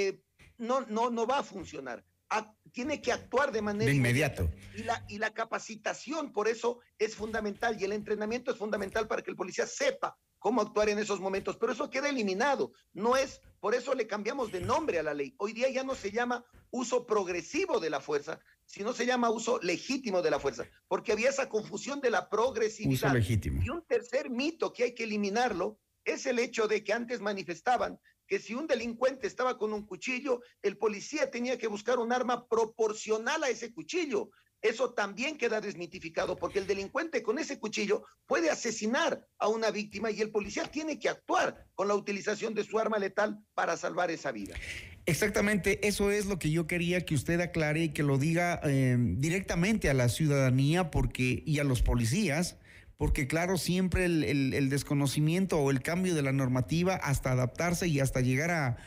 No va a funcionar. Tiene que actuar de manera inmediato. Y la capacitación, por eso, es fundamental, y el entrenamiento es fundamental para que el policía sepa cómo actuar en esos momentos, pero eso queda eliminado. Por eso le cambiamos de nombre a la ley. Hoy día ya no se llama uso progresivo de la fuerza, sino se llama uso legítimo de la fuerza, porque había esa confusión de la progresividad. Uso legítimo. Y un tercer mito que hay que eliminarlo es el hecho de que antes manifestaban que si un delincuente estaba con un cuchillo, el policía tenía que buscar un arma proporcional a ese cuchillo. Eso también queda desmitificado, porque el delincuente con ese cuchillo puede asesinar a una víctima y el policía tiene que actuar con la utilización de su arma letal para salvar esa vida. Exactamente, eso es lo que yo quería que usted aclare y que lo diga directamente a la ciudadanía y a los policías, porque claro, siempre el desconocimiento o el cambio de la normativa hasta adaptarse y hasta llegar a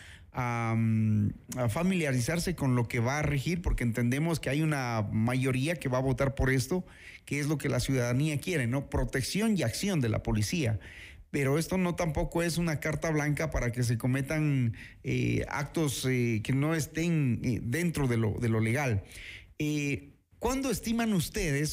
familiarizarse con lo que va a regir, porque entendemos que hay una mayoría que va a votar por esto, que es lo que la ciudadanía quiere, ¿no? Protección y acción de la policía. Pero esto no tampoco es una carta blanca para que se cometan actos que no estén dentro de lo legal. ¿Cuándo estiman ustedes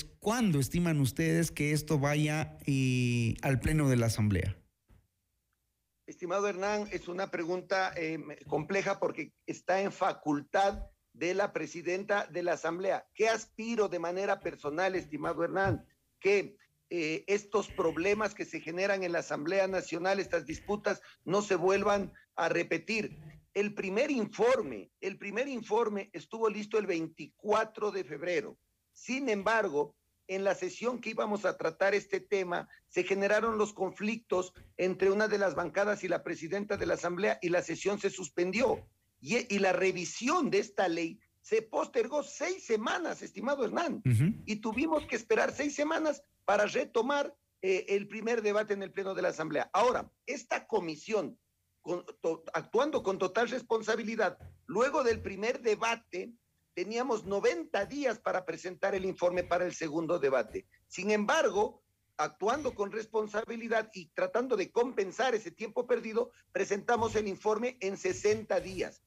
que esto vaya al Pleno de la Asamblea? Estimado Hernán, es una pregunta compleja porque está en facultad de la presidenta de la Asamblea. ¿Qué aspiro de manera personal, estimado Hernán? Que estos problemas que se generan en la Asamblea Nacional, estas disputas, no se vuelvan a repetir. El primer informe estuvo listo el 24 de febrero. Sin embargo, en la sesión que íbamos a tratar este tema, se generaron los conflictos entre una de las bancadas y la presidenta de la Asamblea y la sesión se suspendió. Y la revisión de esta ley se postergó 6 semanas, estimado Hernán. Y tuvimos que esperar 6 semanas para retomar el primer debate en el Pleno de la Asamblea. Ahora, esta comisión, actuando con total responsabilidad, luego del primer debate, teníamos 90 días para presentar el informe para el segundo debate. Sin embargo, actuando con responsabilidad y tratando de compensar ese tiempo perdido, presentamos el informe en 30 días.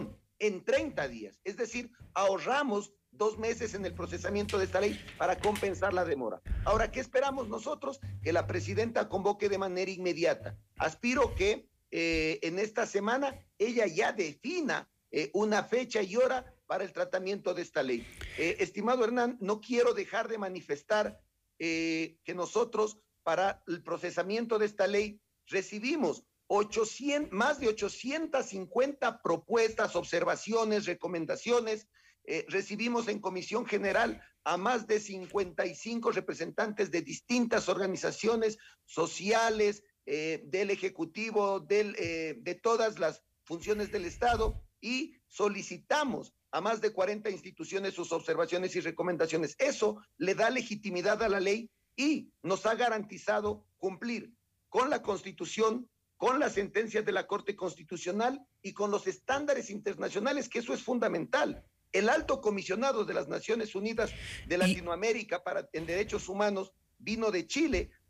Es decir, ahorramos 2 meses en el procesamiento de esta ley para compensar la demora. Ahora, ¿qué esperamos nosotros? Que la presidenta convoque de manera inmediata. Aspiro que en esta semana ella ya defina una fecha y hora para el tratamiento de esta ley. Estimado Hernán, no quiero dejar de manifestar que nosotros, para el procesamiento de esta ley, recibimos más de 850 propuestas, observaciones, recomendaciones. Recibimos en Comisión General a más de 55 representantes de distintas organizaciones sociales, del Ejecutivo, de todas las funciones del Estado, y solicitamos a más de 40 instituciones sus observaciones y recomendaciones. Eso le da legitimidad a la ley y nos ha garantizado cumplir con la Constitución, con las sentencias de la Corte Constitucional y con los estándares internacionales, que eso es fundamental. El alto comisionado de las Naciones Unidas de Latinoamérica en Derechos Humanos vino de Chile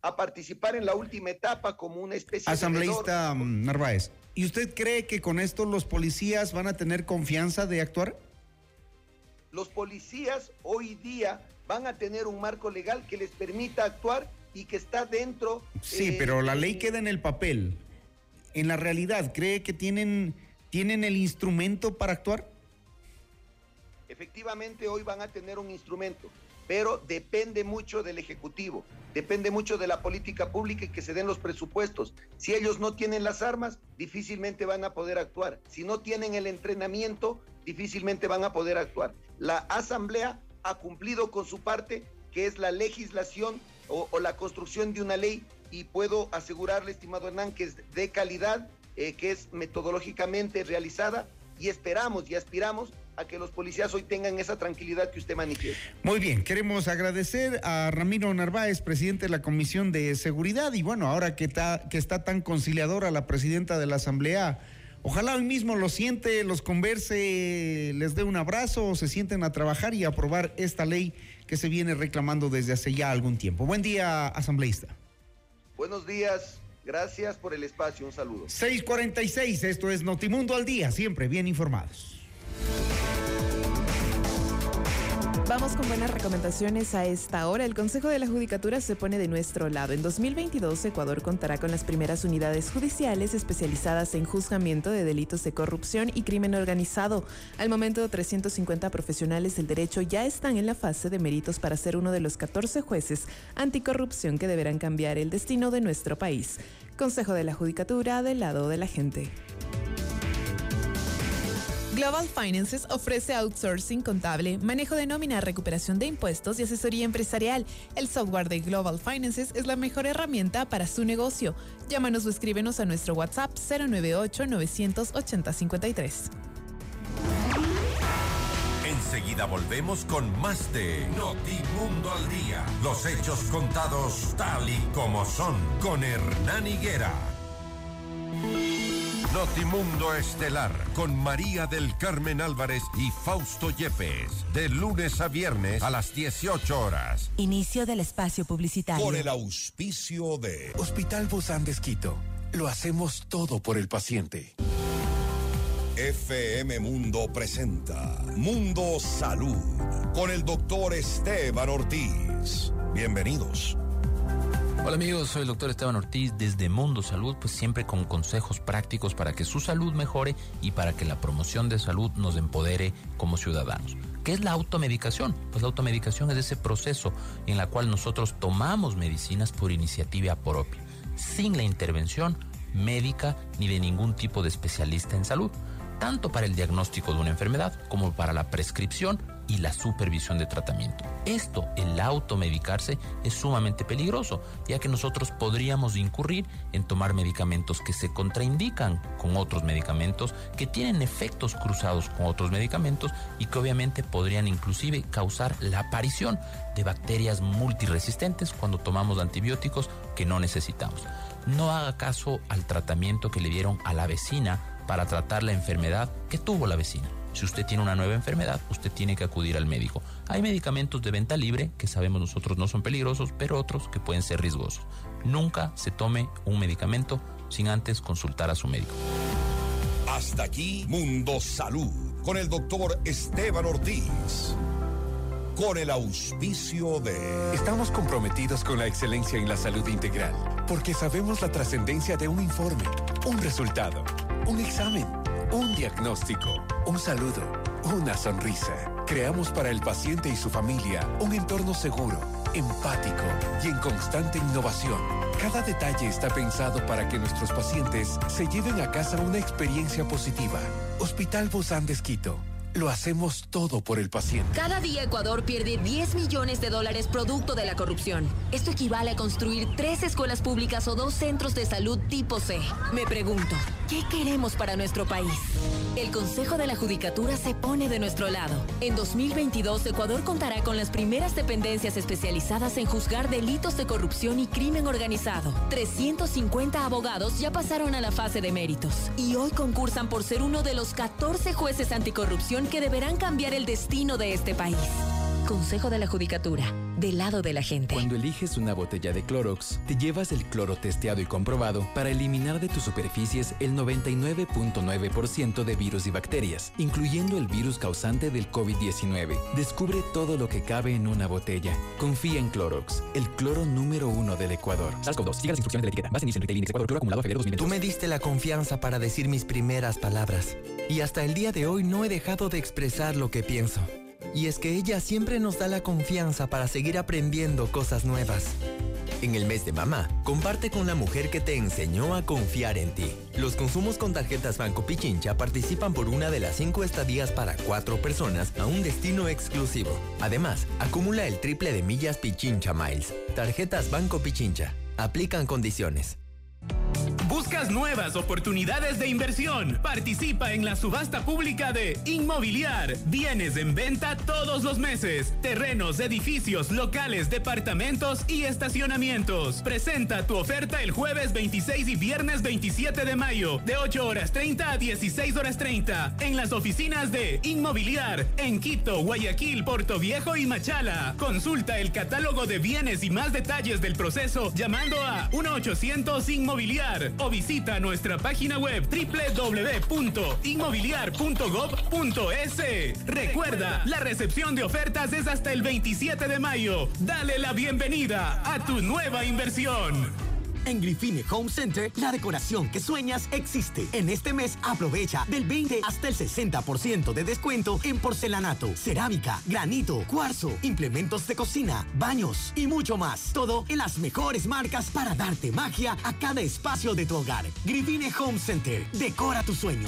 a participar en la última etapa como una especie asambleísta Narváez, ¿y usted cree que con esto los policías van a tener confianza de actuar? Los policías hoy día van a tener un marco legal que les permita actuar y que está dentro... Sí, pero la ley queda en el papel. En la realidad, ¿cree que tienen el instrumento para actuar? Efectivamente, hoy van a tener un instrumento, pero depende mucho del Ejecutivo, depende mucho de la política pública y que se den los presupuestos. Si ellos no tienen las armas, difícilmente van a poder actuar. Si no tienen el entrenamiento, difícilmente van a poder actuar. La Asamblea ha cumplido con su parte, que es la legislación o la construcción de una ley, y puedo asegurarle, estimado Hernán, que es de calidad, que es metodológicamente realizada, y esperamos y aspiramos a que los policías hoy tengan esa tranquilidad que usted manifiesta. Muy bien, queremos agradecer a Ramiro Narváez, presidente de la Comisión de Seguridad, y bueno, ahora que está tan conciliadora la presidenta de la Asamblea, ojalá hoy mismo los siente, los converse, les dé un abrazo, se sienten a trabajar y a aprobar esta ley que se viene reclamando desde hace ya algún tiempo. Buen día, asambleísta. Buenos días, gracias por el espacio, un saludo. 6:46, esto es Notimundo al Día, siempre bien informados. Vamos con buenas recomendaciones a esta hora. El Consejo de la Judicatura se pone de nuestro lado. En 2022, Ecuador contará con las primeras unidades judiciales especializadas en juzgamiento de delitos de corrupción y crimen organizado. Al momento, 350 profesionales del derecho ya están en la fase de méritos para ser uno de los 14 jueces anticorrupción que deberán cambiar el destino de nuestro país. Consejo de la Judicatura, del lado de la gente. Global Finances ofrece outsourcing contable, manejo de nómina, recuperación de impuestos y asesoría empresarial. El software de Global Finances es la mejor herramienta para su negocio. Llámanos o escríbenos a nuestro WhatsApp 098-980-53. Enseguida volvemos con más de Notimundo al Día. Los hechos contados tal y como son con Hernán Higuera. Notimundo Estelar con María del Carmen Álvarez y Fausto Yepes, de lunes a viernes a las 18 horas. Inicio del espacio publicitario. Con el auspicio de Hospital Bozán de Esquito. Lo hacemos todo por el paciente. FM Mundo presenta Mundo Salud con el doctor Esteban Ortiz. Bienvenidos. Hola amigos, soy el doctor Esteban Ortiz desde Mundo Salud, pues siempre con consejos prácticos para que su salud mejore y para que la promoción de salud nos empodere como ciudadanos. ¿Qué es la automedicación? Pues la automedicación es ese proceso en el cual nosotros tomamos medicinas por iniciativa propia, sin la intervención médica ni de ningún tipo de especialista en salud, tanto para el diagnóstico de una enfermedad como para la prescripción y la supervisión de tratamiento. Esto, el automedicarse, es sumamente peligroso, ya que nosotros podríamos incurrir en tomar medicamentos que se contraindican con otros medicamentos, que tienen efectos cruzados con otros medicamentos y que obviamente podrían inclusive causar la aparición de bacterias multiresistentes cuando tomamos antibióticos que no necesitamos. No haga caso al tratamiento que le dieron a la vecina para tratar la enfermedad que tuvo la vecina. Si usted tiene una nueva enfermedad, usted tiene que acudir al médico. Hay medicamentos de venta libre que sabemos nosotros no son peligrosos, pero otros que pueden ser riesgosos. Nunca se tome un medicamento sin antes consultar a su médico. Hasta aquí Mundo Salud con el doctor Esteban Ortiz. Con el auspicio de... Estamos comprometidos con la excelencia en la salud integral, porque sabemos la trascendencia de un informe, un resultado, un examen, un diagnóstico, un saludo, una sonrisa. Creamos para el paciente y su familia un entorno seguro, empático y en constante innovación. Cada detalle está pensado para que nuestros pacientes se lleven a casa una experiencia positiva. Hospital Bozán de Esquito. Lo hacemos todo por el paciente. Cada día Ecuador pierde $10 millones producto de la corrupción. Esto equivale a construir 3 escuelas públicas o 2 centros de salud tipo C. Me pregunto, ¿qué queremos para nuestro país? El Consejo de la Judicatura se pone de nuestro lado. En 2022, Ecuador contará con las primeras dependencias especializadas en juzgar delitos de corrupción y crimen organizado. 350 abogados ya pasaron a la fase de méritos y hoy concursan por ser uno de los 14 jueces anticorrupción que deberán cambiar el destino de este país. Consejo de la Judicatura, del lado de la gente. Cuando eliges una botella de Clorox, te llevas el cloro testeado y comprobado para eliminar de tus superficies el 99.9% de virus y bacterias, incluyendo el virus causante del COVID-19. Descubre todo lo que cabe en una botella. Confía en Clorox, el cloro número 1 del Ecuador. SARS-CoV-2. Siga las instrucciones de la etiqueta. Base inicio en Retail Index Ecuador. Cloro acumulado a febrero 2022. Tú me diste la confianza para decir mis primeras palabras. Y hasta el día de hoy no he dejado de expresar lo que pienso. Y es que ella siempre nos da la confianza para seguir aprendiendo cosas nuevas. En el mes de mamá, comparte con la mujer que te enseñó a confiar en ti. Los consumos con tarjetas Banco Pichincha participan por una de las 5 estadías para 4 personas a un destino exclusivo. Además, acumula el triple de millas Pichincha Miles. Tarjetas Banco Pichincha. Aplican condiciones. ¿Buscas nuevas oportunidades de inversión? Participa en la subasta pública de Inmobiliar. Bienes en venta todos los meses. Terrenos, edificios, locales, departamentos y estacionamientos. Presenta tu oferta el jueves 26 y viernes 27 de mayo, de 8:30 a 16:30, en las oficinas de Inmobiliar, en Quito, Guayaquil, Portoviejo y Machala. Consulta el catálogo de bienes y más detalles del proceso llamando a 1-800-INMOVILIAR o visita nuestra página web www.inmobiliar.gov.es. Recuerda, la recepción de ofertas es hasta el 27 de mayo. Dale la bienvenida a tu nueva inversión. En Grifine Home Center, la decoración que sueñas existe. En este mes, aprovecha del 20 hasta el 60% de descuento en porcelanato, cerámica, granito, cuarzo, implementos de cocina, baños y mucho más. Todo en las mejores marcas para darte magia a cada espacio de tu hogar. Grifine Home Center, decora tus sueños.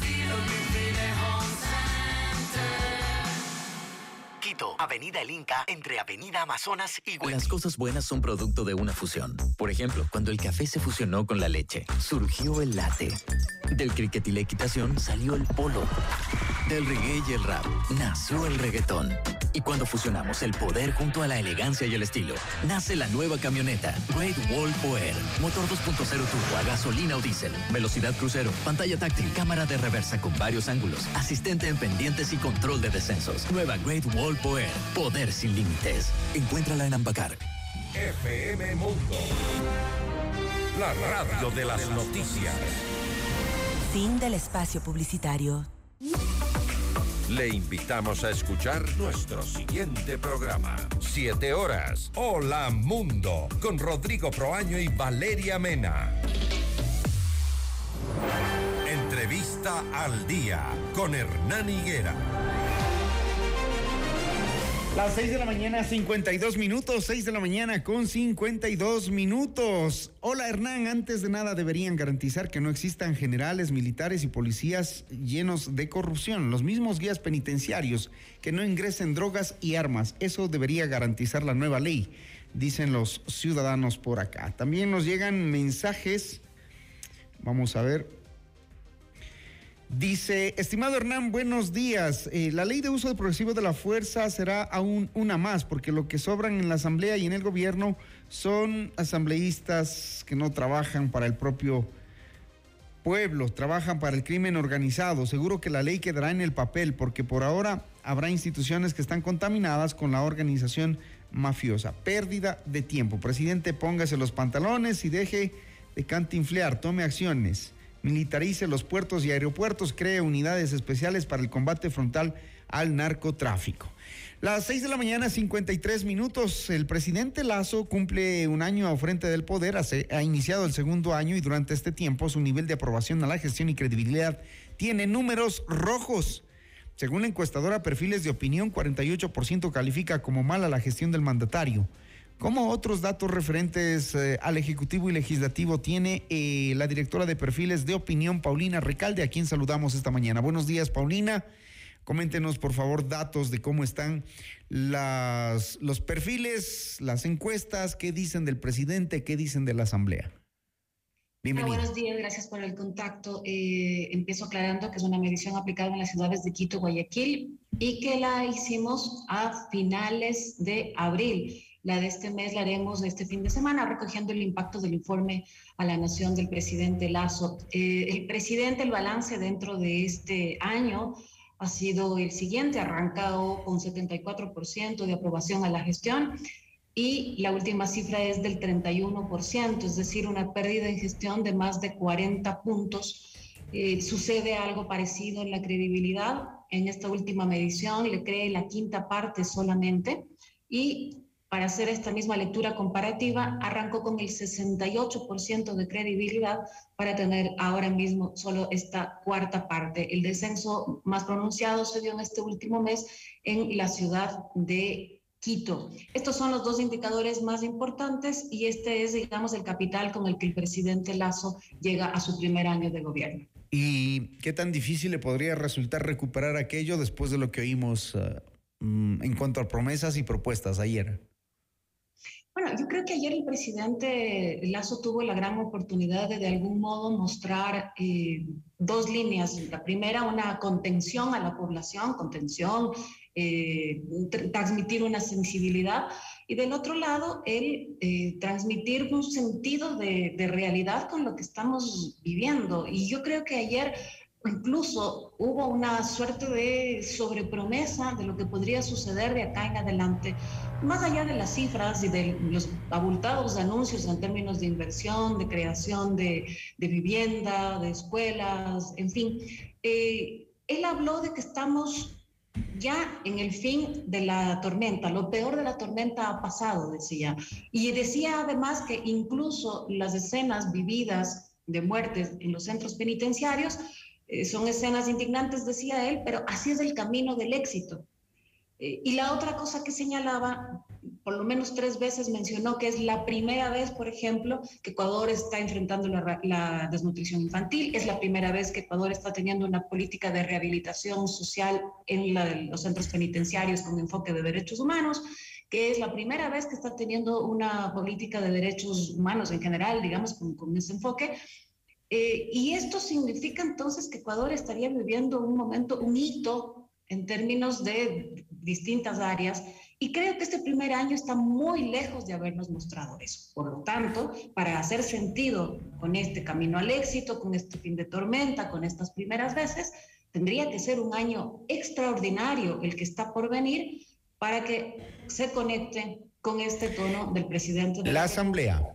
Quito, Avenida El Inca, entre Avenida Amazonas y Hueco. Las cosas buenas son producto de una fusión. Por ejemplo, cuando el café se fusionó con la leche, surgió el latte. Del cricket y la equitación salió el polo. Del reggae y el rap nació el reggaetón. Y cuando fusionamos el poder junto a la elegancia y el estilo, nace la nueva camioneta Great Wall Power. Motor 2.0 turbo a gasolina o diésel. Velocidad crucero, pantalla táctil, cámara de reversa con varios ángulos, asistente en pendientes y control de descensos. Nueva Great Wall Power. Poder sin límites. Encuéntrala en Ampacar. FM Mundo. La radio de las noticias. Fin del espacio publicitario. Le invitamos a escuchar nuestro siguiente programa. 7 horas. Hola Mundo. Con Rodrigo Proaño y Valeria Mena. Entrevista al día. Con Hernán Higuera. Las 6 de la mañana, 52 minutos. 6 de la mañana con 52 minutos. Hola, Hernán. Antes de nada, deberían garantizar que no existan generales, militares y policías llenos de corrupción. Los mismos guías penitenciarios, que no ingresen drogas y armas. Eso debería garantizar la nueva ley, dicen los ciudadanos por acá. También nos llegan mensajes. Vamos a ver. Dice, estimado Hernán, buenos días. La ley de uso progresivo de la fuerza será aún una más, porque lo que sobran en la asamblea y en el gobierno son asambleístas que no trabajan para el propio pueblo, trabajan para el crimen organizado. Seguro que la ley quedará en el papel, porque por ahora habrá instituciones que están contaminadas con la organización mafiosa. Pérdida de tiempo. Presidente, póngase los pantalones y deje de cantinflear, tome acciones. Militarice los puertos y aeropuertos, cree unidades especiales para el combate frontal al narcotráfico. Las 6 de la mañana, 53 minutos. El presidente Lasso cumple un año al frente del poder, ha iniciado el segundo año y durante este tiempo su nivel de aprobación a la gestión y credibilidad tiene números rojos. Según la encuestadora Perfiles de Opinión, 48% califica como mala la gestión del mandatario. Como otros datos referentes al Ejecutivo y Legislativo tiene la directora de Perfiles de Opinión, Paulina Recalde, a quien saludamos esta mañana. Buenos días, Paulina. Coméntenos, por favor, datos de cómo están los perfiles, las encuestas, qué dicen del presidente, qué dicen de la Asamblea. Bienvenida. Buenos días, gracias por el contacto. Empiezo aclarando que es una medición aplicada en las ciudades de Quito y Guayaquil y que la hicimos a finales de abril. La de este mes la haremos este fin de semana, recogiendo el impacto del informe a la nación del presidente Lasso. El presidente, el balance dentro de este año ha sido el siguiente, arrancado con 74% de aprobación a la gestión y la última cifra es del 31%, es decir, una pérdida en gestión de más de 40 puntos. Sucede algo parecido en la credibilidad. En esta última medición le cree la quinta parte solamente y para hacer esta misma lectura comparativa arrancó con el 68% de credibilidad para tener ahora mismo solo esta cuarta parte. El descenso más pronunciado se dio en este último mes en la ciudad de Quito. Estos son los dos indicadores más importantes y este es, digamos, el capital con el que el presidente Lasso llega a su primer año de gobierno. ¿Y qué tan difícil le podría resultar recuperar aquello después de lo que oímos en cuanto a promesas y propuestas ayer? Bueno, yo creo que ayer el presidente Lasso tuvo la gran oportunidad de algún modo mostrar dos líneas. La primera, una contención a la población, transmitir una sensibilidad, y del otro lado, transmitir un sentido de realidad con lo que estamos viviendo. Y yo creo que ayer incluso hubo una suerte de sobrepromesa de lo que podría suceder de acá en adelante, más allá de las cifras y de los abultados anuncios en términos de inversión, de creación de vivienda, de escuelas, en fin. Él habló de que estamos ya en el fin de la tormenta, lo peor de la tormenta ha pasado, decía. Y decía además que incluso las escenas vividas de muertes en los centros penitenciarios son escenas indignantes, decía él, pero así es el camino del éxito. Y la otra cosa que señalaba, por lo menos 3 veces mencionó que es la primera vez, por ejemplo, que Ecuador está enfrentando la desnutrición infantil, es la primera vez que Ecuador está teniendo una política de rehabilitación social en los centros penitenciarios con enfoque de derechos humanos, que es la primera vez que está teniendo una política de derechos humanos en general, digamos, con ese enfoque. Y esto significa entonces que Ecuador estaría viviendo un momento, un hito en términos de distintas áreas, y creo que este primer año está muy lejos de habernos mostrado eso. Por lo tanto, para hacer sentido con este camino al éxito, con este fin de tormenta, con estas primeras veces, tendría que ser un año extraordinario el que está por venir para que se conecte con este tono del presidente de la Asamblea.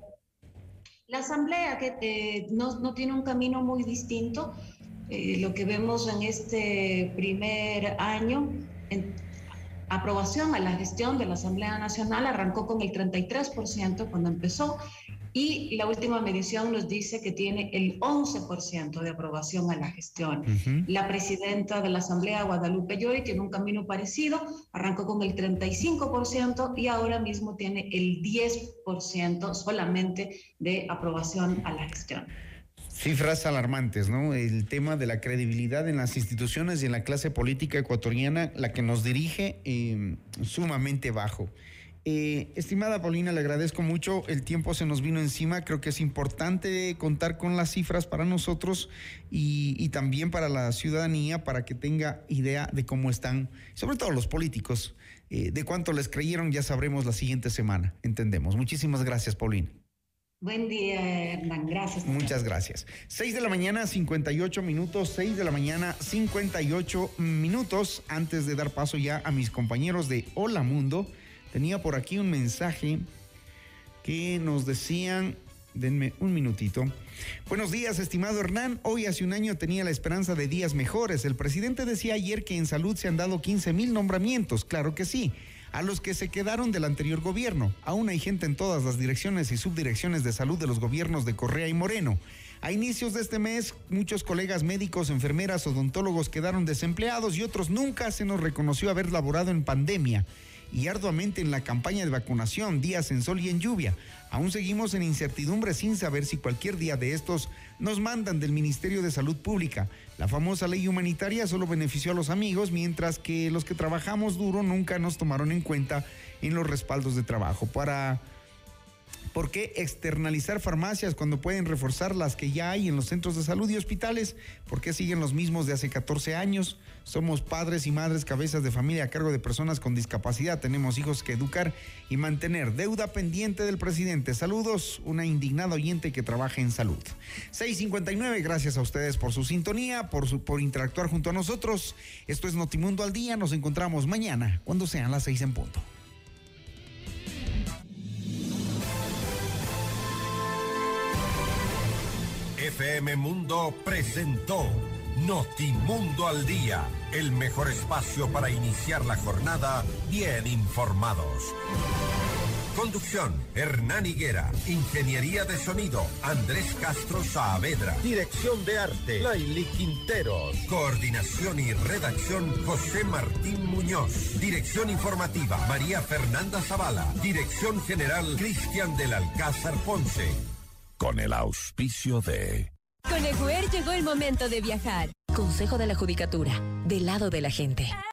La Asamblea que no tiene un camino muy distinto. Lo que vemos en este primer año, en aprobación a la gestión de la Asamblea Nacional, arrancó con el 33% cuando empezó, y la última medición nos dice que tiene el 11% de aprobación a la gestión. La presidenta de la Asamblea, Guadalupe Llori, tiene un camino parecido, arrancó con el 35% y ahora mismo tiene el 10% solamente de aprobación a la gestión. Cifras alarmantes, ¿no? El tema de la credibilidad en las instituciones y en la clase política ecuatoriana, la que nos dirige, sumamente bajo. Estimada Paulina, le agradezco mucho, el tiempo se nos vino encima, creo que es importante contar con las cifras para nosotros y también para la ciudadanía, para que tenga idea de cómo están, sobre todo los políticos, de cuánto les creyeron, ya sabremos la siguiente semana, entendemos. Muchísimas gracias, Paulina. Buen día, Hernán. Gracias. Muchas gracias. 6 de la mañana, 58 minutos. 6 de la mañana, 58 minutos. Antes de dar paso ya a mis compañeros de Hola Mundo, tenía por aquí un mensaje que nos decían, denme un minutito. Buenos días, estimado Hernán. Hoy hace un año tenía la esperanza de días mejores. El presidente decía ayer que en salud se han dado 15,000 nombramientos. Claro que sí. A los que se quedaron del anterior gobierno. Aún hay gente en todas las direcciones y subdirecciones de salud de los gobiernos de Correa y Moreno. A inicios de este mes, muchos colegas médicos, enfermeras, odontólogos quedaron desempleados y otros nunca se nos reconoció haber laborado en pandemia y arduamente en la campaña de vacunación, días en sol y en lluvia. Aún seguimos en incertidumbre sin saber si cualquier día de estos nos mandan del Ministerio de Salud Pública. La famosa ley humanitaria solo benefició a los amigos, mientras que los que trabajamos duro nunca nos tomaron en cuenta en los respaldos de trabajo. Para ¿Por qué externalizar farmacias cuando pueden reforzar las que ya hay en los centros de salud y hospitales? ¿Por qué siguen los mismos de hace 14 años? Somos padres y madres, cabezas de familia a cargo de personas con discapacidad. Tenemos hijos que educar y mantener. Deuda pendiente del presidente. Saludos, una indignada oyente que trabaja en salud. 6:59, gracias a ustedes por su sintonía, por interactuar junto a nosotros. Esto es Notimundo al Día. Nos encontramos mañana, cuando sean las 6 en punto. FM Mundo presentó Notimundo al Día, el mejor espacio para iniciar la jornada bien informados. Conducción, Hernán Higuera. Ingeniería de sonido, Andrés Castro Saavedra. Dirección de arte, Laili Quinteros. Coordinación y redacción, José Martín Muñoz. Dirección informativa, María Fernanda Zavala. Dirección general, Cristian del Alcázar Ponce. Con el auspicio de... Con Ejuer llegó el momento de viajar. Consejo de la Judicatura, del lado de la gente.